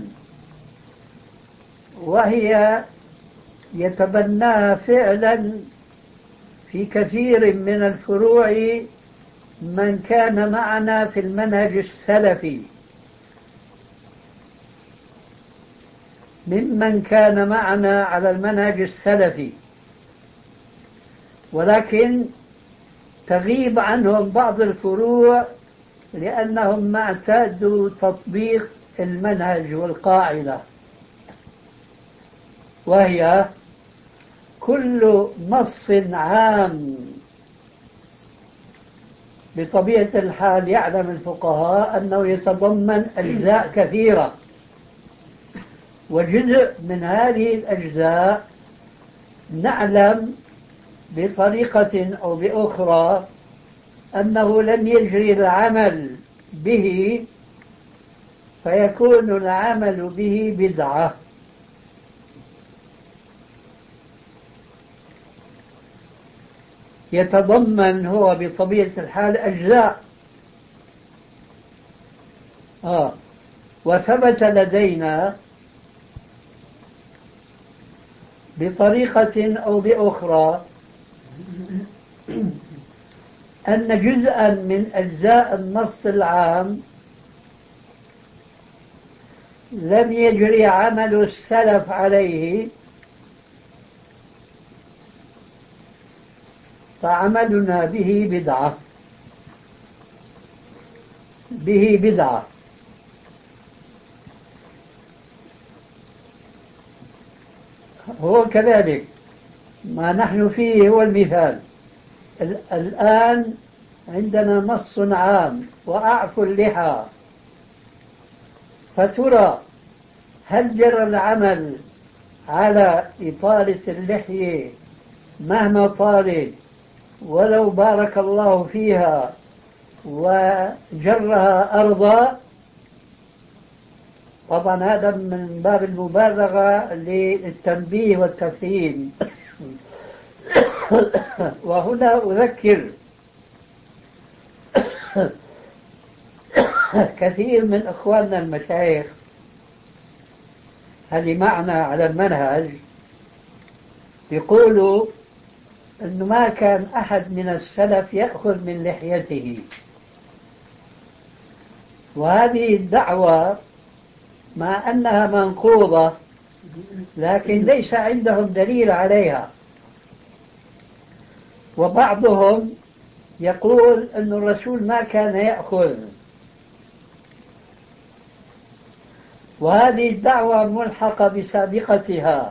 وهي يتبناها فعلا في كثير من الفروع من كان معنا في المنهج السلفي، ممن كان معنا على المنهج السلفي، ولكن تغيب عنهم بعض الفروع لأنهم ما اعتادوا تطبيق المنهج والقاعدة، وهي كل نص عام بطبيعة الحال يعلم الفقهاء أنه يتضمن أجزاء كثيرة، وجزء من هذه الأجزاء نعلم بطريقة أو بأخرى أنه لم يجري العمل به، فيكون العمل به بدعة. يتضمن هو بطبيعة الحال أجزاء. آه. وثبت لدينا بطريقة أو بأخرى أن جزءا من أجزاء النص العام لم يجري عمل السلف عليه، فعملنا به بدعة به بدعة. هو كذلك ما نحن فيه هو المثال. الآن عندنا نص عام وأعفوا اللحى، فترى هل جرى العمل على إطالة اللحية مهما طالت ولو بارك الله فيها وجرها أرضا؟ طبعا هذا من باب المبالغة للتنبيه والتفهيم. وهنا أذكر كثير من إخواننا المشايخ اللي معنا على المنهج يقولوا أنه ما كان أحد من السلف يأخذ من لحيته، وهذه الدعوة مع أنها منقوضة لكن ليس عندهم دليل عليها. وبعضهم يقول أن الرسول ما كان يأخذ، وهذه الدعوة ملحقة بسابقتها،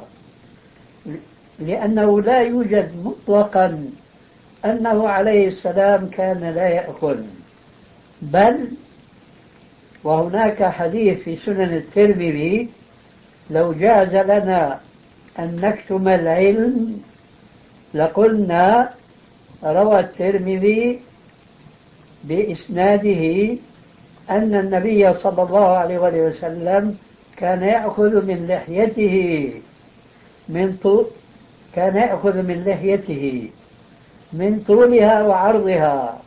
لأنه لا يوجد مطلقا أنه عليه السلام كان لا يأكل، بل وهناك حديث في سنن الترمذي: لو جاز لنا أن نكتم العلم لقلنا. روى الترمذي بإسناده أن النبي صلى الله عليه وسلم كان يأخذ من لحيته من طول كان يأخذ من لحيته من طولها وعرضها.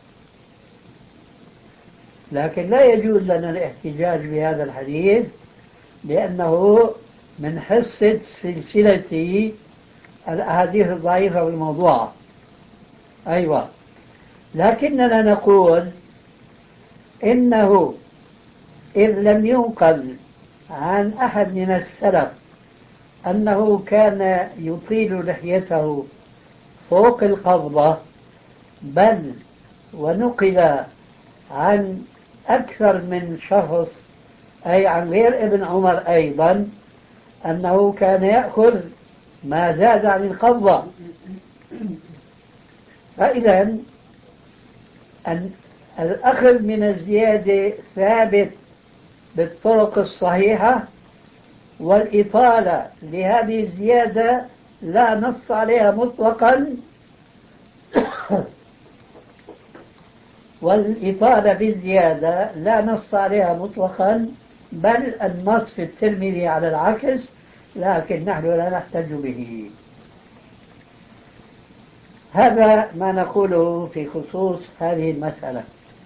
لكن لا يجوز لنا الاحتجاج بهذا الحديث، لأنه من حصة سلسلة الأحاديث الضعيفة والموضوعة. أيوة، لكننا نقول إنه إذ لم ينقل عن أحد من السلف أنه كان يطيل لحيته فوق القبضة، بل ونقل عن أكثر من شخص أي عن غير ابن عمر أيضا أنه كان يأخذ ما زاد عن القبضة. فإذا أن الأخذ من الزيادة ثابت بالطرق الصحيحة، والإطالة لهذه الزيادة لا نص عليها مطلقا والإطالة بالزيادة لا نص عليها مطلقا، بل النص في الترمذي على العكس، لكن نحن لا نحتج به. هذا ما نقوله في خصوص هذه المسألة.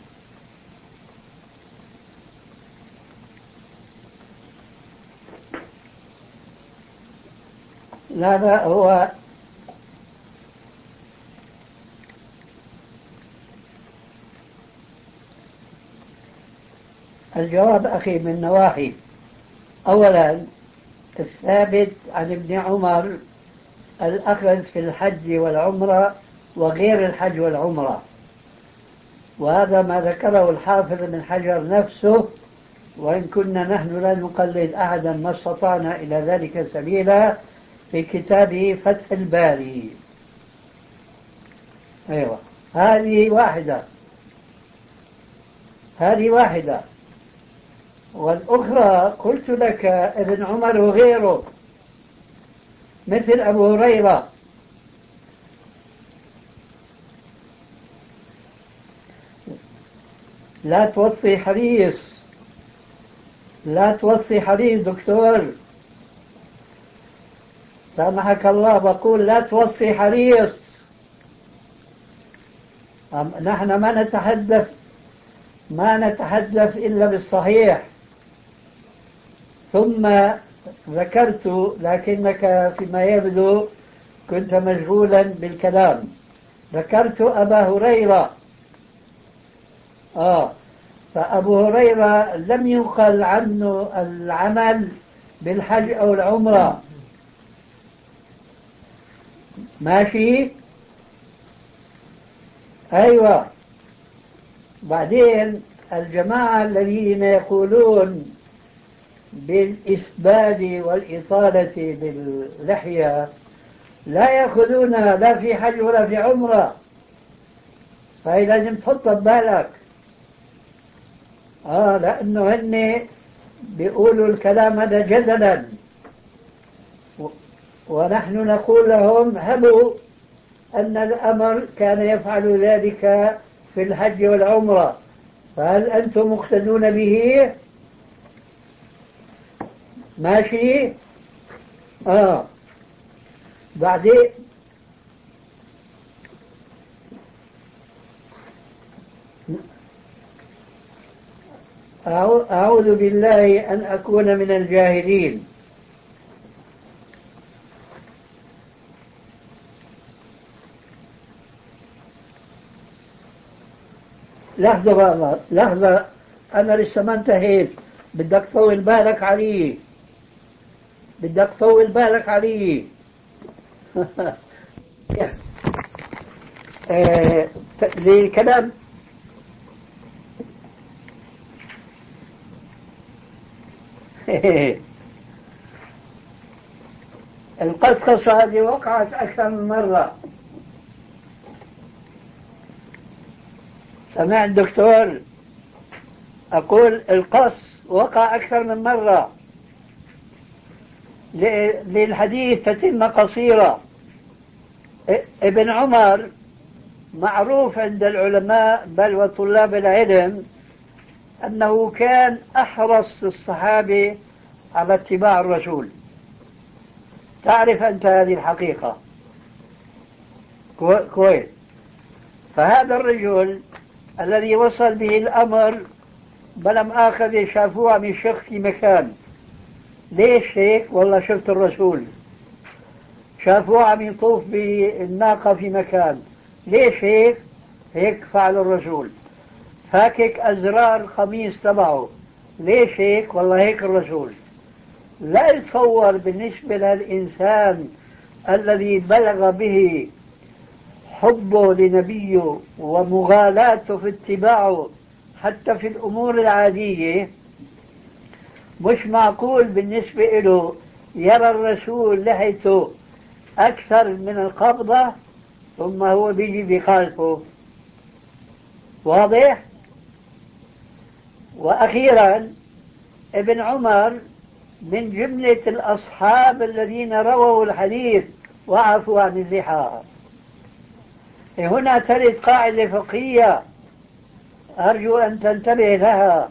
هذا هو الجواب أخي من نواحي. أولا، الثابت عن ابن عمر الأخذ في الحج والعمرة وغير الحج والعمرة، وهذا ما ذكره الحافظ بن حجر نفسه، وإن كنا نحن لا نقلد أحدا ما استطعنا إلى ذلك سبيلا، في كتابه فتح الباري. أيوة، هذه واحدة هذه واحدة والأخرى قلت لك ابن عمر وغيره مثل أبو هريرة لا توصي حريص لا توصي حريص دكتور سامحك الله، بقول لا توصي حريص. نحن ما نتحدث ما نتحدث إلا بالصحيح. ثم ذكرت، لكنك فيما يبدو كنت مشغولا بالكلام، ذكرت أبا هريرة. آه فأبو هريرة لم ينقل عنه العمل بالحج أو العمرة. ماشي؟ أيوة. بعدين الجماعة الذين يقولون بالإسبال والإطالة باللحية لا يأخذون لا في حج ولا في عمرة، فهي لازم تحط ببالك. آه لأنه هن بيقولوا الكلام هذا جدلا، ونحن نقول لهم هبوا أن الأمر كان يفعل ذلك في الحج والعمرة، فهل أنتم مقتدون به؟ ماشي؟ آه بعدين أعوذ بالله أن أكون من الجاهلين. لحظة بقى، لحظة، أنا لسه ما انتهيت، بدك طول بالك علي، بدك طول بالك علي. آه للكلام القصقصة هذه وقعت أكثر من مرة. سمعت دكتور؟ أقول القص وقع أكثر من مرة للحديث تتم قصيرة. ابن عمر معروف عند العلماء بل وطلاب العلم أنه كان أحرص الصحابة على اتباع الرسول. تعرف أنت هذه الحقيقة كويس. فهذا الرجل الذي وصل به الأمر بلم آخذ شافوه من شيخ في مكان، ليش هيك؟ والله شفت الرسول شافوه عم يطوف بالناقة في مكان. ليش هيك؟ هيك فعل الرسول. فاكك أزرار القميص تبعه. ليش هيك؟ والله هيك الرسول. لا يتصور بالنسبة للإنسان الذي بلغ به حبه لنبيه ومغالاته في اتباعه حتى في الأمور العادية، مش معقول بالنسبة له يرى الرسول لحيته أكثر من القبضة ثم هو بيجي بخالفه. واضح؟ وأخيرا ابن عمر من جملة الأصحاب الذين رووا الحديث وعفوا عن اللحى. هنا ترد قاعدة فقهية أرجو أن تنتبه لها،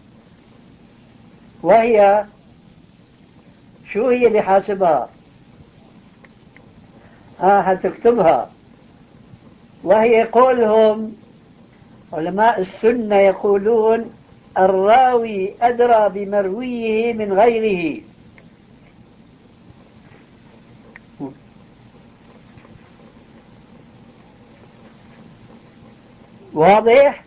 وهي شو هي اللي حاسبها؟ ها هتكتبها. وهي قولهم علماء السنة يقولون الراوي أدرى بمرويه من غيره. واضح؟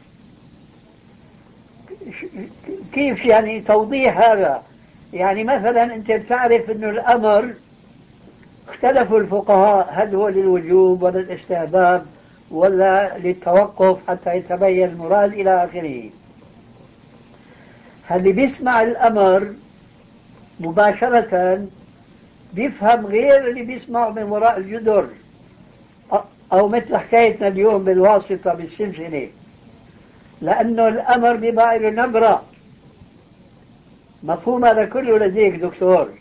كيف يعني توضيح هذا؟ يعني مثلا أنت بتعرف أنه الأمر اختلفوا الفقهاء هل هو للوجوب ولا الاستحباب ولا للتوقف حتى يتبين المراد إلى آخره. اللي بيسمع الأمر مباشرة بيفهم غير اللي بيسمعه من وراء الجدر، أو مثل حكايتنا اليوم بالواسطة بالسلسلة، لأنه الأمر بيبقى له نبرة. مفهوم هذا كله لديك دكتور؟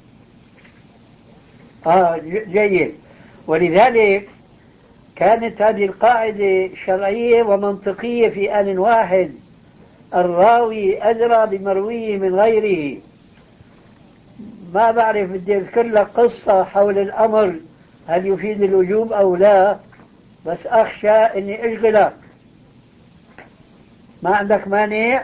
آه جيد. ولذلك كانت هذه القاعدة شرعية ومنطقية في آن واحد، الراوي أدرى بمرويه من غيره. ما بعرف بدي أذكر لك قصة حول الأمر هل يفيد الوجوب أو لا، بس أخشى أني أشغلك. ما عندك مانع؟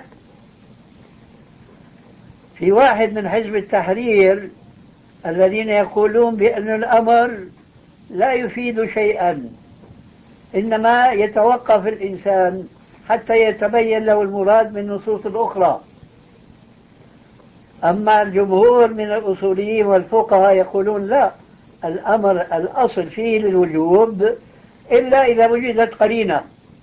في واحد من حزب التحرير الذين يقولون بأن الأمر لا يفيد شيئا، إنما يتوقف الإنسان حتى يتبين له المراد من النصوص الأخرى. أما الجمهور من الأصوليين والفقهاء يقولون لا، الأمر الأصل فيه للوجوب إلا إذا وجدت قرينة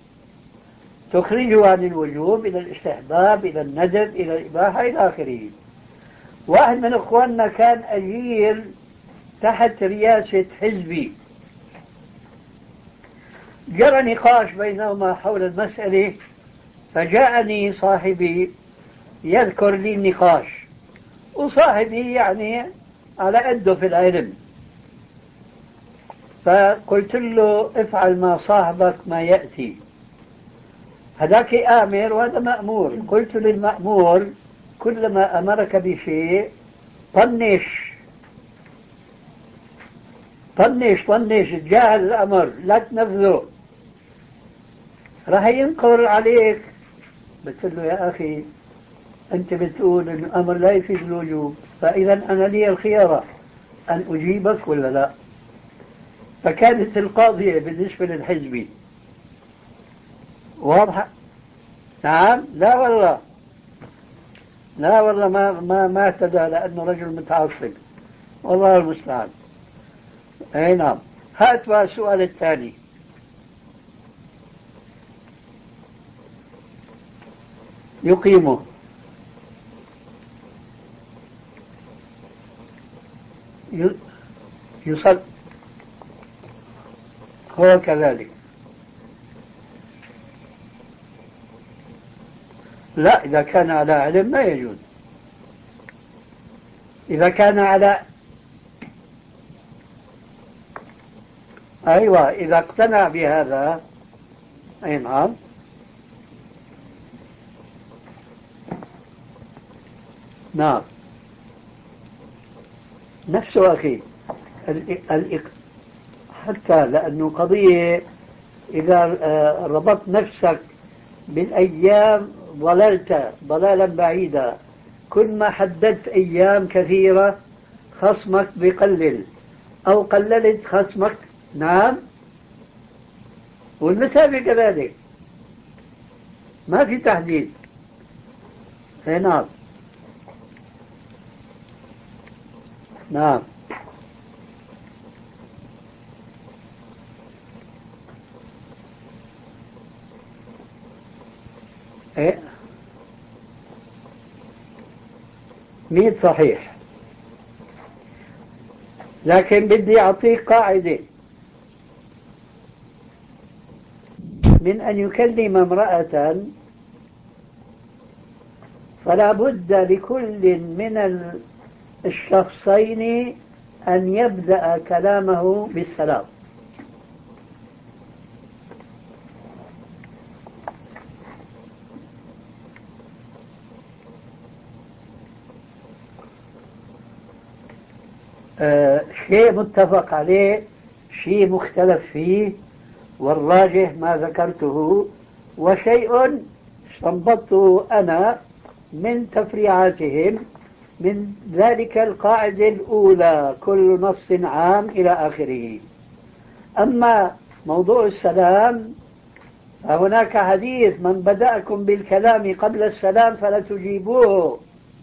تخرجه عن الوجوب إلى الاستحباب إلى الندب إلى الإباحة إلى آخره. واحد من إخواننا كان أجير تحت رئاسة حزبي، جرى نقاش بينهما حول المسألة، فجاءني صاحبي يذكر لي النقاش، وصاحبي يعني على قده في العلم، فقلت له افعل ما صاحبك ما يأتي، هذاك آمر وهذا مأمور. قلت للمأمور كلما أمرك بشيء طنش طنش طنش تجاهل الأمر لا تنفذه، راح ينقر عليك. قلت له يا أخي أنت بتقول أن الأمر لا يفيد الوجوب، فإذا أنا لي الخيارة أن أجيبك ولا لا. فكانت القاضية بالنسبة للحزبي واضحة. نعم لا والله لا والله ما ما ما اهتدى لأنه رجل متعصب، والله المستعان. أي نعم. هات بقى السؤال الثاني. يقيمه يصل هو كذلك. لا، إذا كان على علم ما يجوز. إذا كان على أيوة إذا اقتنع بهذا. أي نعم. نعم نفسه أخي ال... حتى لأنه قضية إذا ربطت نفسك بالأيام ضللت ضلالا بعيدا. كل ما حددت أيام كثيرة خصمك بقلل أو قللت خصمك، نعم، والمساوي كذلك ما في تحديد. اي نعم نعم ايه مية صحيح، لكن بدي أعطيك قاعدة: من أن يكلم امرأة فلا بد لكل من الشخصين أن يبدأ كلامه بالسلام. آه شيء متفق عليه، شيء مختلف فيه، والراجح ما ذكرته، وشيء استنبطته أنا من تفريعاتهم، من ذلك القاعدة الأولى: كل نص عام إلى آخره. أما موضوع السلام فهناك حديث: من بدأكم بالكلام قبل السلام فلا تجيبوه.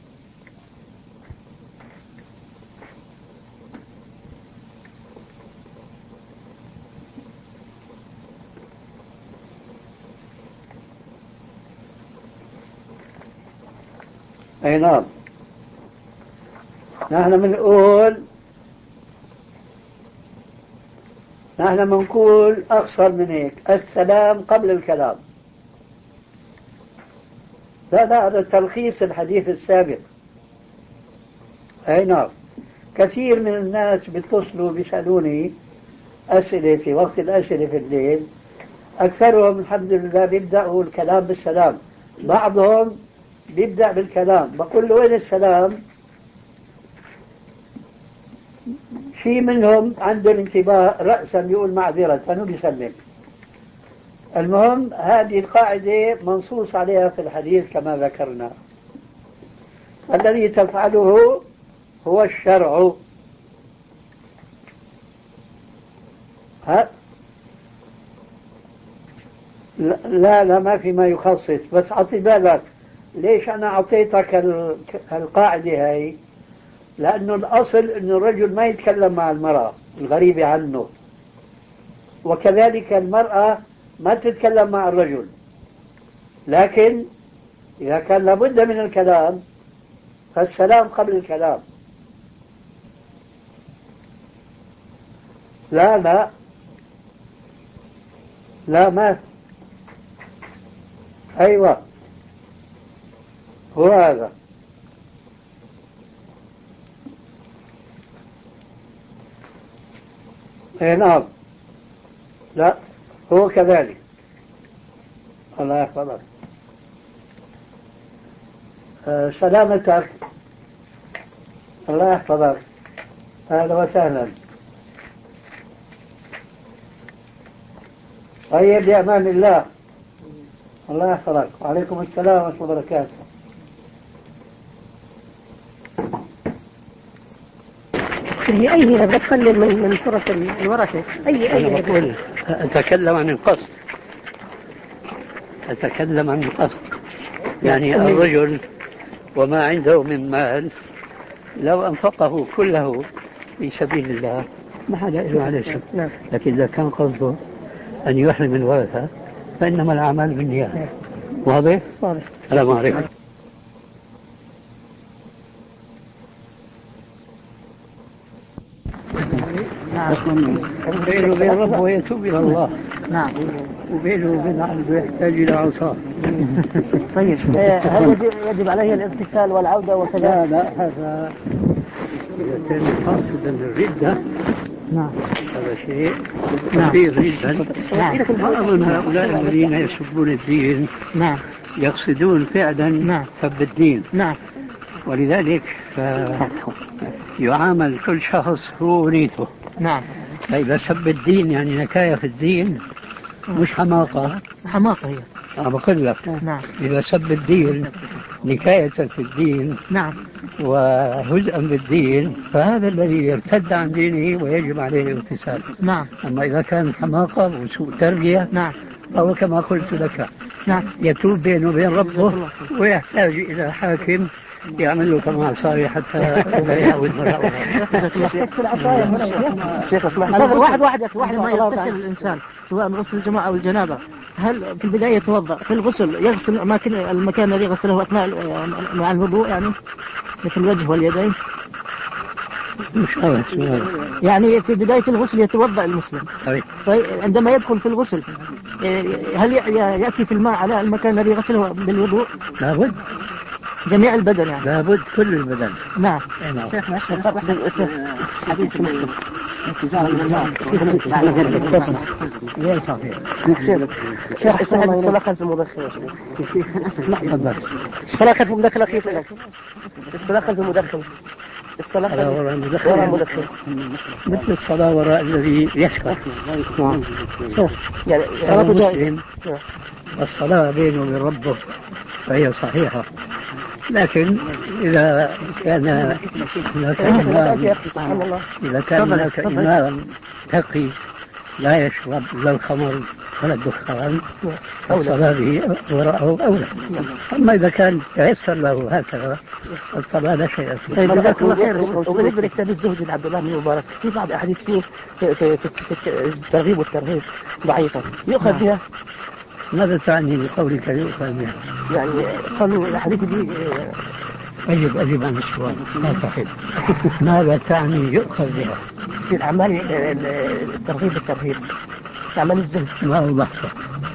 أي نعم، نحن بنقول نحن بنقول أقصر من هيك: السلام قبل الكلام. لا لا، هذا تلخيص الحديث السابق. أي نعم، كثير من الناس بيتصلوا بيسألوني أسئلة في وقت الأسئلة في الليل، أكثرهم الحمد لله بيبدأوا الكلام بالسلام، بعضهم بيبدأ بالكلام، بقول له: وين السلام؟ في منهم عنده الانتباه رأسا يقول معذرة وبيسلم. المهم هذه القاعدة منصوص عليها في الحديث كما ذكرنا. الذي تفعله هو الشرع. ها؟ لا لا، ما في ما يخصص، بس أعطي بالك ليش أنا أعطيتك القاعدة هاي؟ لأنه الأصل أن الرجل ما يتكلم مع المرأة الغريبة عنه، وكذلك المرأة ما تتكلم مع الرجل، لكن إذا كان لابد من الكلام فالسلام قبل الكلام. لا لا لا، ما أيوة هو هذا. اي نعم، لا هو كذلك. الله يحفظك. أه سلامتك، الله يحفظك. أهلا وسهلا. طيب، بأمان الله. الله يحفظك. وعليكم السلام ورحمة الله وبركاته. هي أي هبة تقلل من من فرص الورثة؟ أي أي أنا بقول أتكلم عن القصد، أتكلم عن القصد، يعني الرجل وما عنده من مال لو أنفقه كله في سبيل الله ما حدا له عليه شيء، لكن إذا كان قصده أن يحرم الورثة فإنما الأعمال بالنيات. واضح؟ واضح. السلام عليكم. بينه وبين ربه يتوب إلى الله. نعم. وبينه وبين عبده يحتاج إلى عصاه. طيب، هل يجب عليه الاغتسال والعودة وكذا؟ لا لا، هذا إذا كان قاصدا الردة. نعم. هذا شيء كبير جدا. نعم. وأظن هؤلاء الذين يسبون الدين نعم يقصدون فعلا نعم. سب الدين. نعم. ولذلك يعامل كل شخص هو نيته. نعم. فإذا سب الدين يعني نكاية في الدين، مش حماقة. حماقة هي. أنا بقول لك، نعم. إذا سب الدين نكاية في الدين نعم وهزءا بالدين فهذا الذي يرتد عن دينه ويجب عليه الاغتسال. نعم. أما إذا كان حماقة وسوء تربية نعم فهو كما قلت لك نعم يتوب بينه وبين ربه ويحتاج إلى حاكم يعمل له كما صار حتى لا يعود مرة شيخ اسمح واحد واحد يا واحد ما يغتسل الإنسان سواء غسل الجماعة أو الجنابة، هل في البداية يتوضأ في الغسل يغسل أماكن المكان الذي غسله أثناء مع الوضوء يعني مثل الوجه واليدين؟ مش عارف يعني في بداية الغسل يتوضأ المسلم طيب عندما يدخل في الغسل هل يأتي في الماء على المكان الذي غسله بالوضوء؟ لابد جميع البدن يعني لابد كل البدن. نعم. نعم. شيخ نحن الفرق بين حديث غير صحيح. شيخ الصلاة خلف المدخن. الصلاة خلف المدخن أخير الصلاة خلف المدخن. الصلاة وراء المدخن مثل الصلاة وراء الذي يسكر. نعم. يعني صلاة مسلم الصلاة بينه وبين ربه فهي صحيحة، لكن إذا كان هناك إمام إذا كان هناك إمام تقي لا يشرب لا الخمر ولا الدخان الصلاة به وراءه أولى. أما إذا كان تيسر له هكذا الصلاة لا شيء فيه. طيب جزاك الله خير. وبالنسبة لكتاب الزهد لعبد الله بن مبارك في بعض أحاديث فيه في, في, في, في الترغيب والترهيب ضعيفة يؤخذ بها. ماذا تعني بقولك يؤخذ بها؟ يعني قالوا الأحاديث دي أجب أجب عن السؤال لا تحب. ماذا تعني يؤخذ بها؟ في الأعمال الترغيب والترهيب أعمال الزهد ما هو بحثه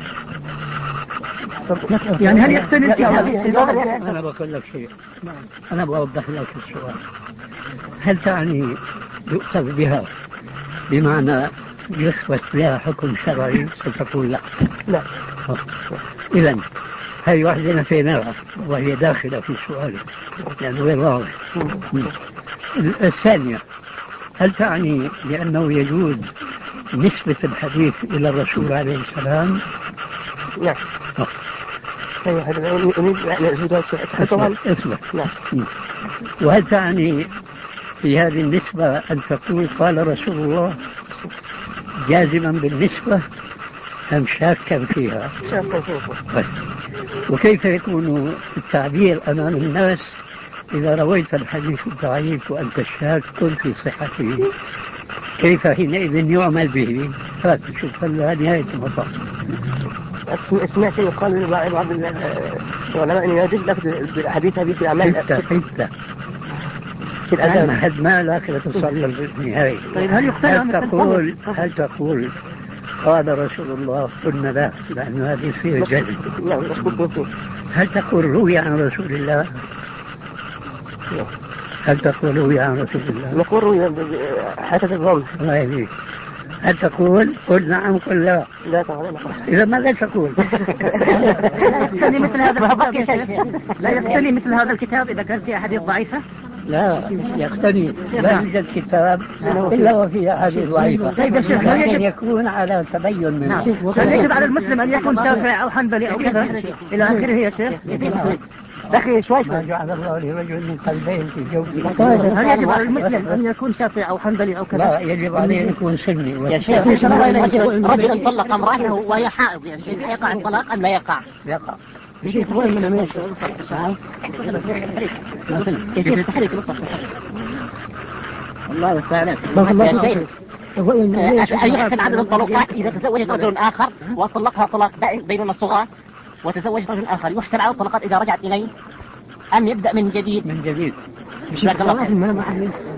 يعني هل يحتمل أنا بقول لك شيء، أنا بوضح لك السؤال. هل تعني يؤخذ بها بمعنى يثبت بها حكم شرعي؟ ستقول لا. لا. إذن هذه واحدة في نرى وهي داخلة في سؤالك لأنه غير واضح. الثانية هل تعني لأنه يجوز نسبة الحديث إلى الرسول عليه السلام؟ لا. وهل تعني في هذه النسبة أن تقول قال رسول الله جازما بالنسبة أم شاكا فيها؟ شاكا فيها. وكيف يكون التعبير أمام الناس إذا رويت الحديث الضعيف وأنت شاك في صحته؟ كيف حينئذ يعمل به؟ هذا شوف نهاية المطاف. سمعت يقال بعض العلماء أن يجب لك بالحديث هذه في الأعمال حتى حتى في الأدب هذا ما لا تصل بالنهاية. هل هل تقول هل تقول قال رسول الله قلنا لا لأنه هذه يصير جهل؟ هل تقول روي عن رسول الله؟ هل تقول روي عن رسول الله؟ نقول روي حتى الظن. الله يهديك. هل تقول قل نعم قل لا؟ لا طبعا. إذا ماذا تقول؟ لا يقتني مثل هذا الكتاب. لا يقتني مثل هذا الكتاب إذا كان فيه أحاديث ضعيفة. لا يقتني لا يوجد كتاب إلا وفيه أحاديث ضعيفة، لكن يكون على تبين منه. يجب على المسلم أن يكون شافعي أو حنبلي أو كذا إلى آخره يا شيخ. أخي شوي ما جعل الله لرجل من قلبين في جوفه. هل يجب على المسلم أن يكون شافعي أو حنبلي أو كذا؟ لا يجب عليه أن يكون سني. يا شيخ رجل طلق امرأته وهي حائض يا شيخ يقع الطلاق أم لا يقع؟ يقع. يجب وين من أمين الله يسعدك يا شيخ. هل يحسن عدد الطلقات إذا تزوجت رجل آخر وطلقها طلاق بين الصغار وتزوجت رجل آخر يحسن عدد الطلقات إذا رجعت إليه أم يبدأ من جديد؟ من جديد. جزاك الله خير.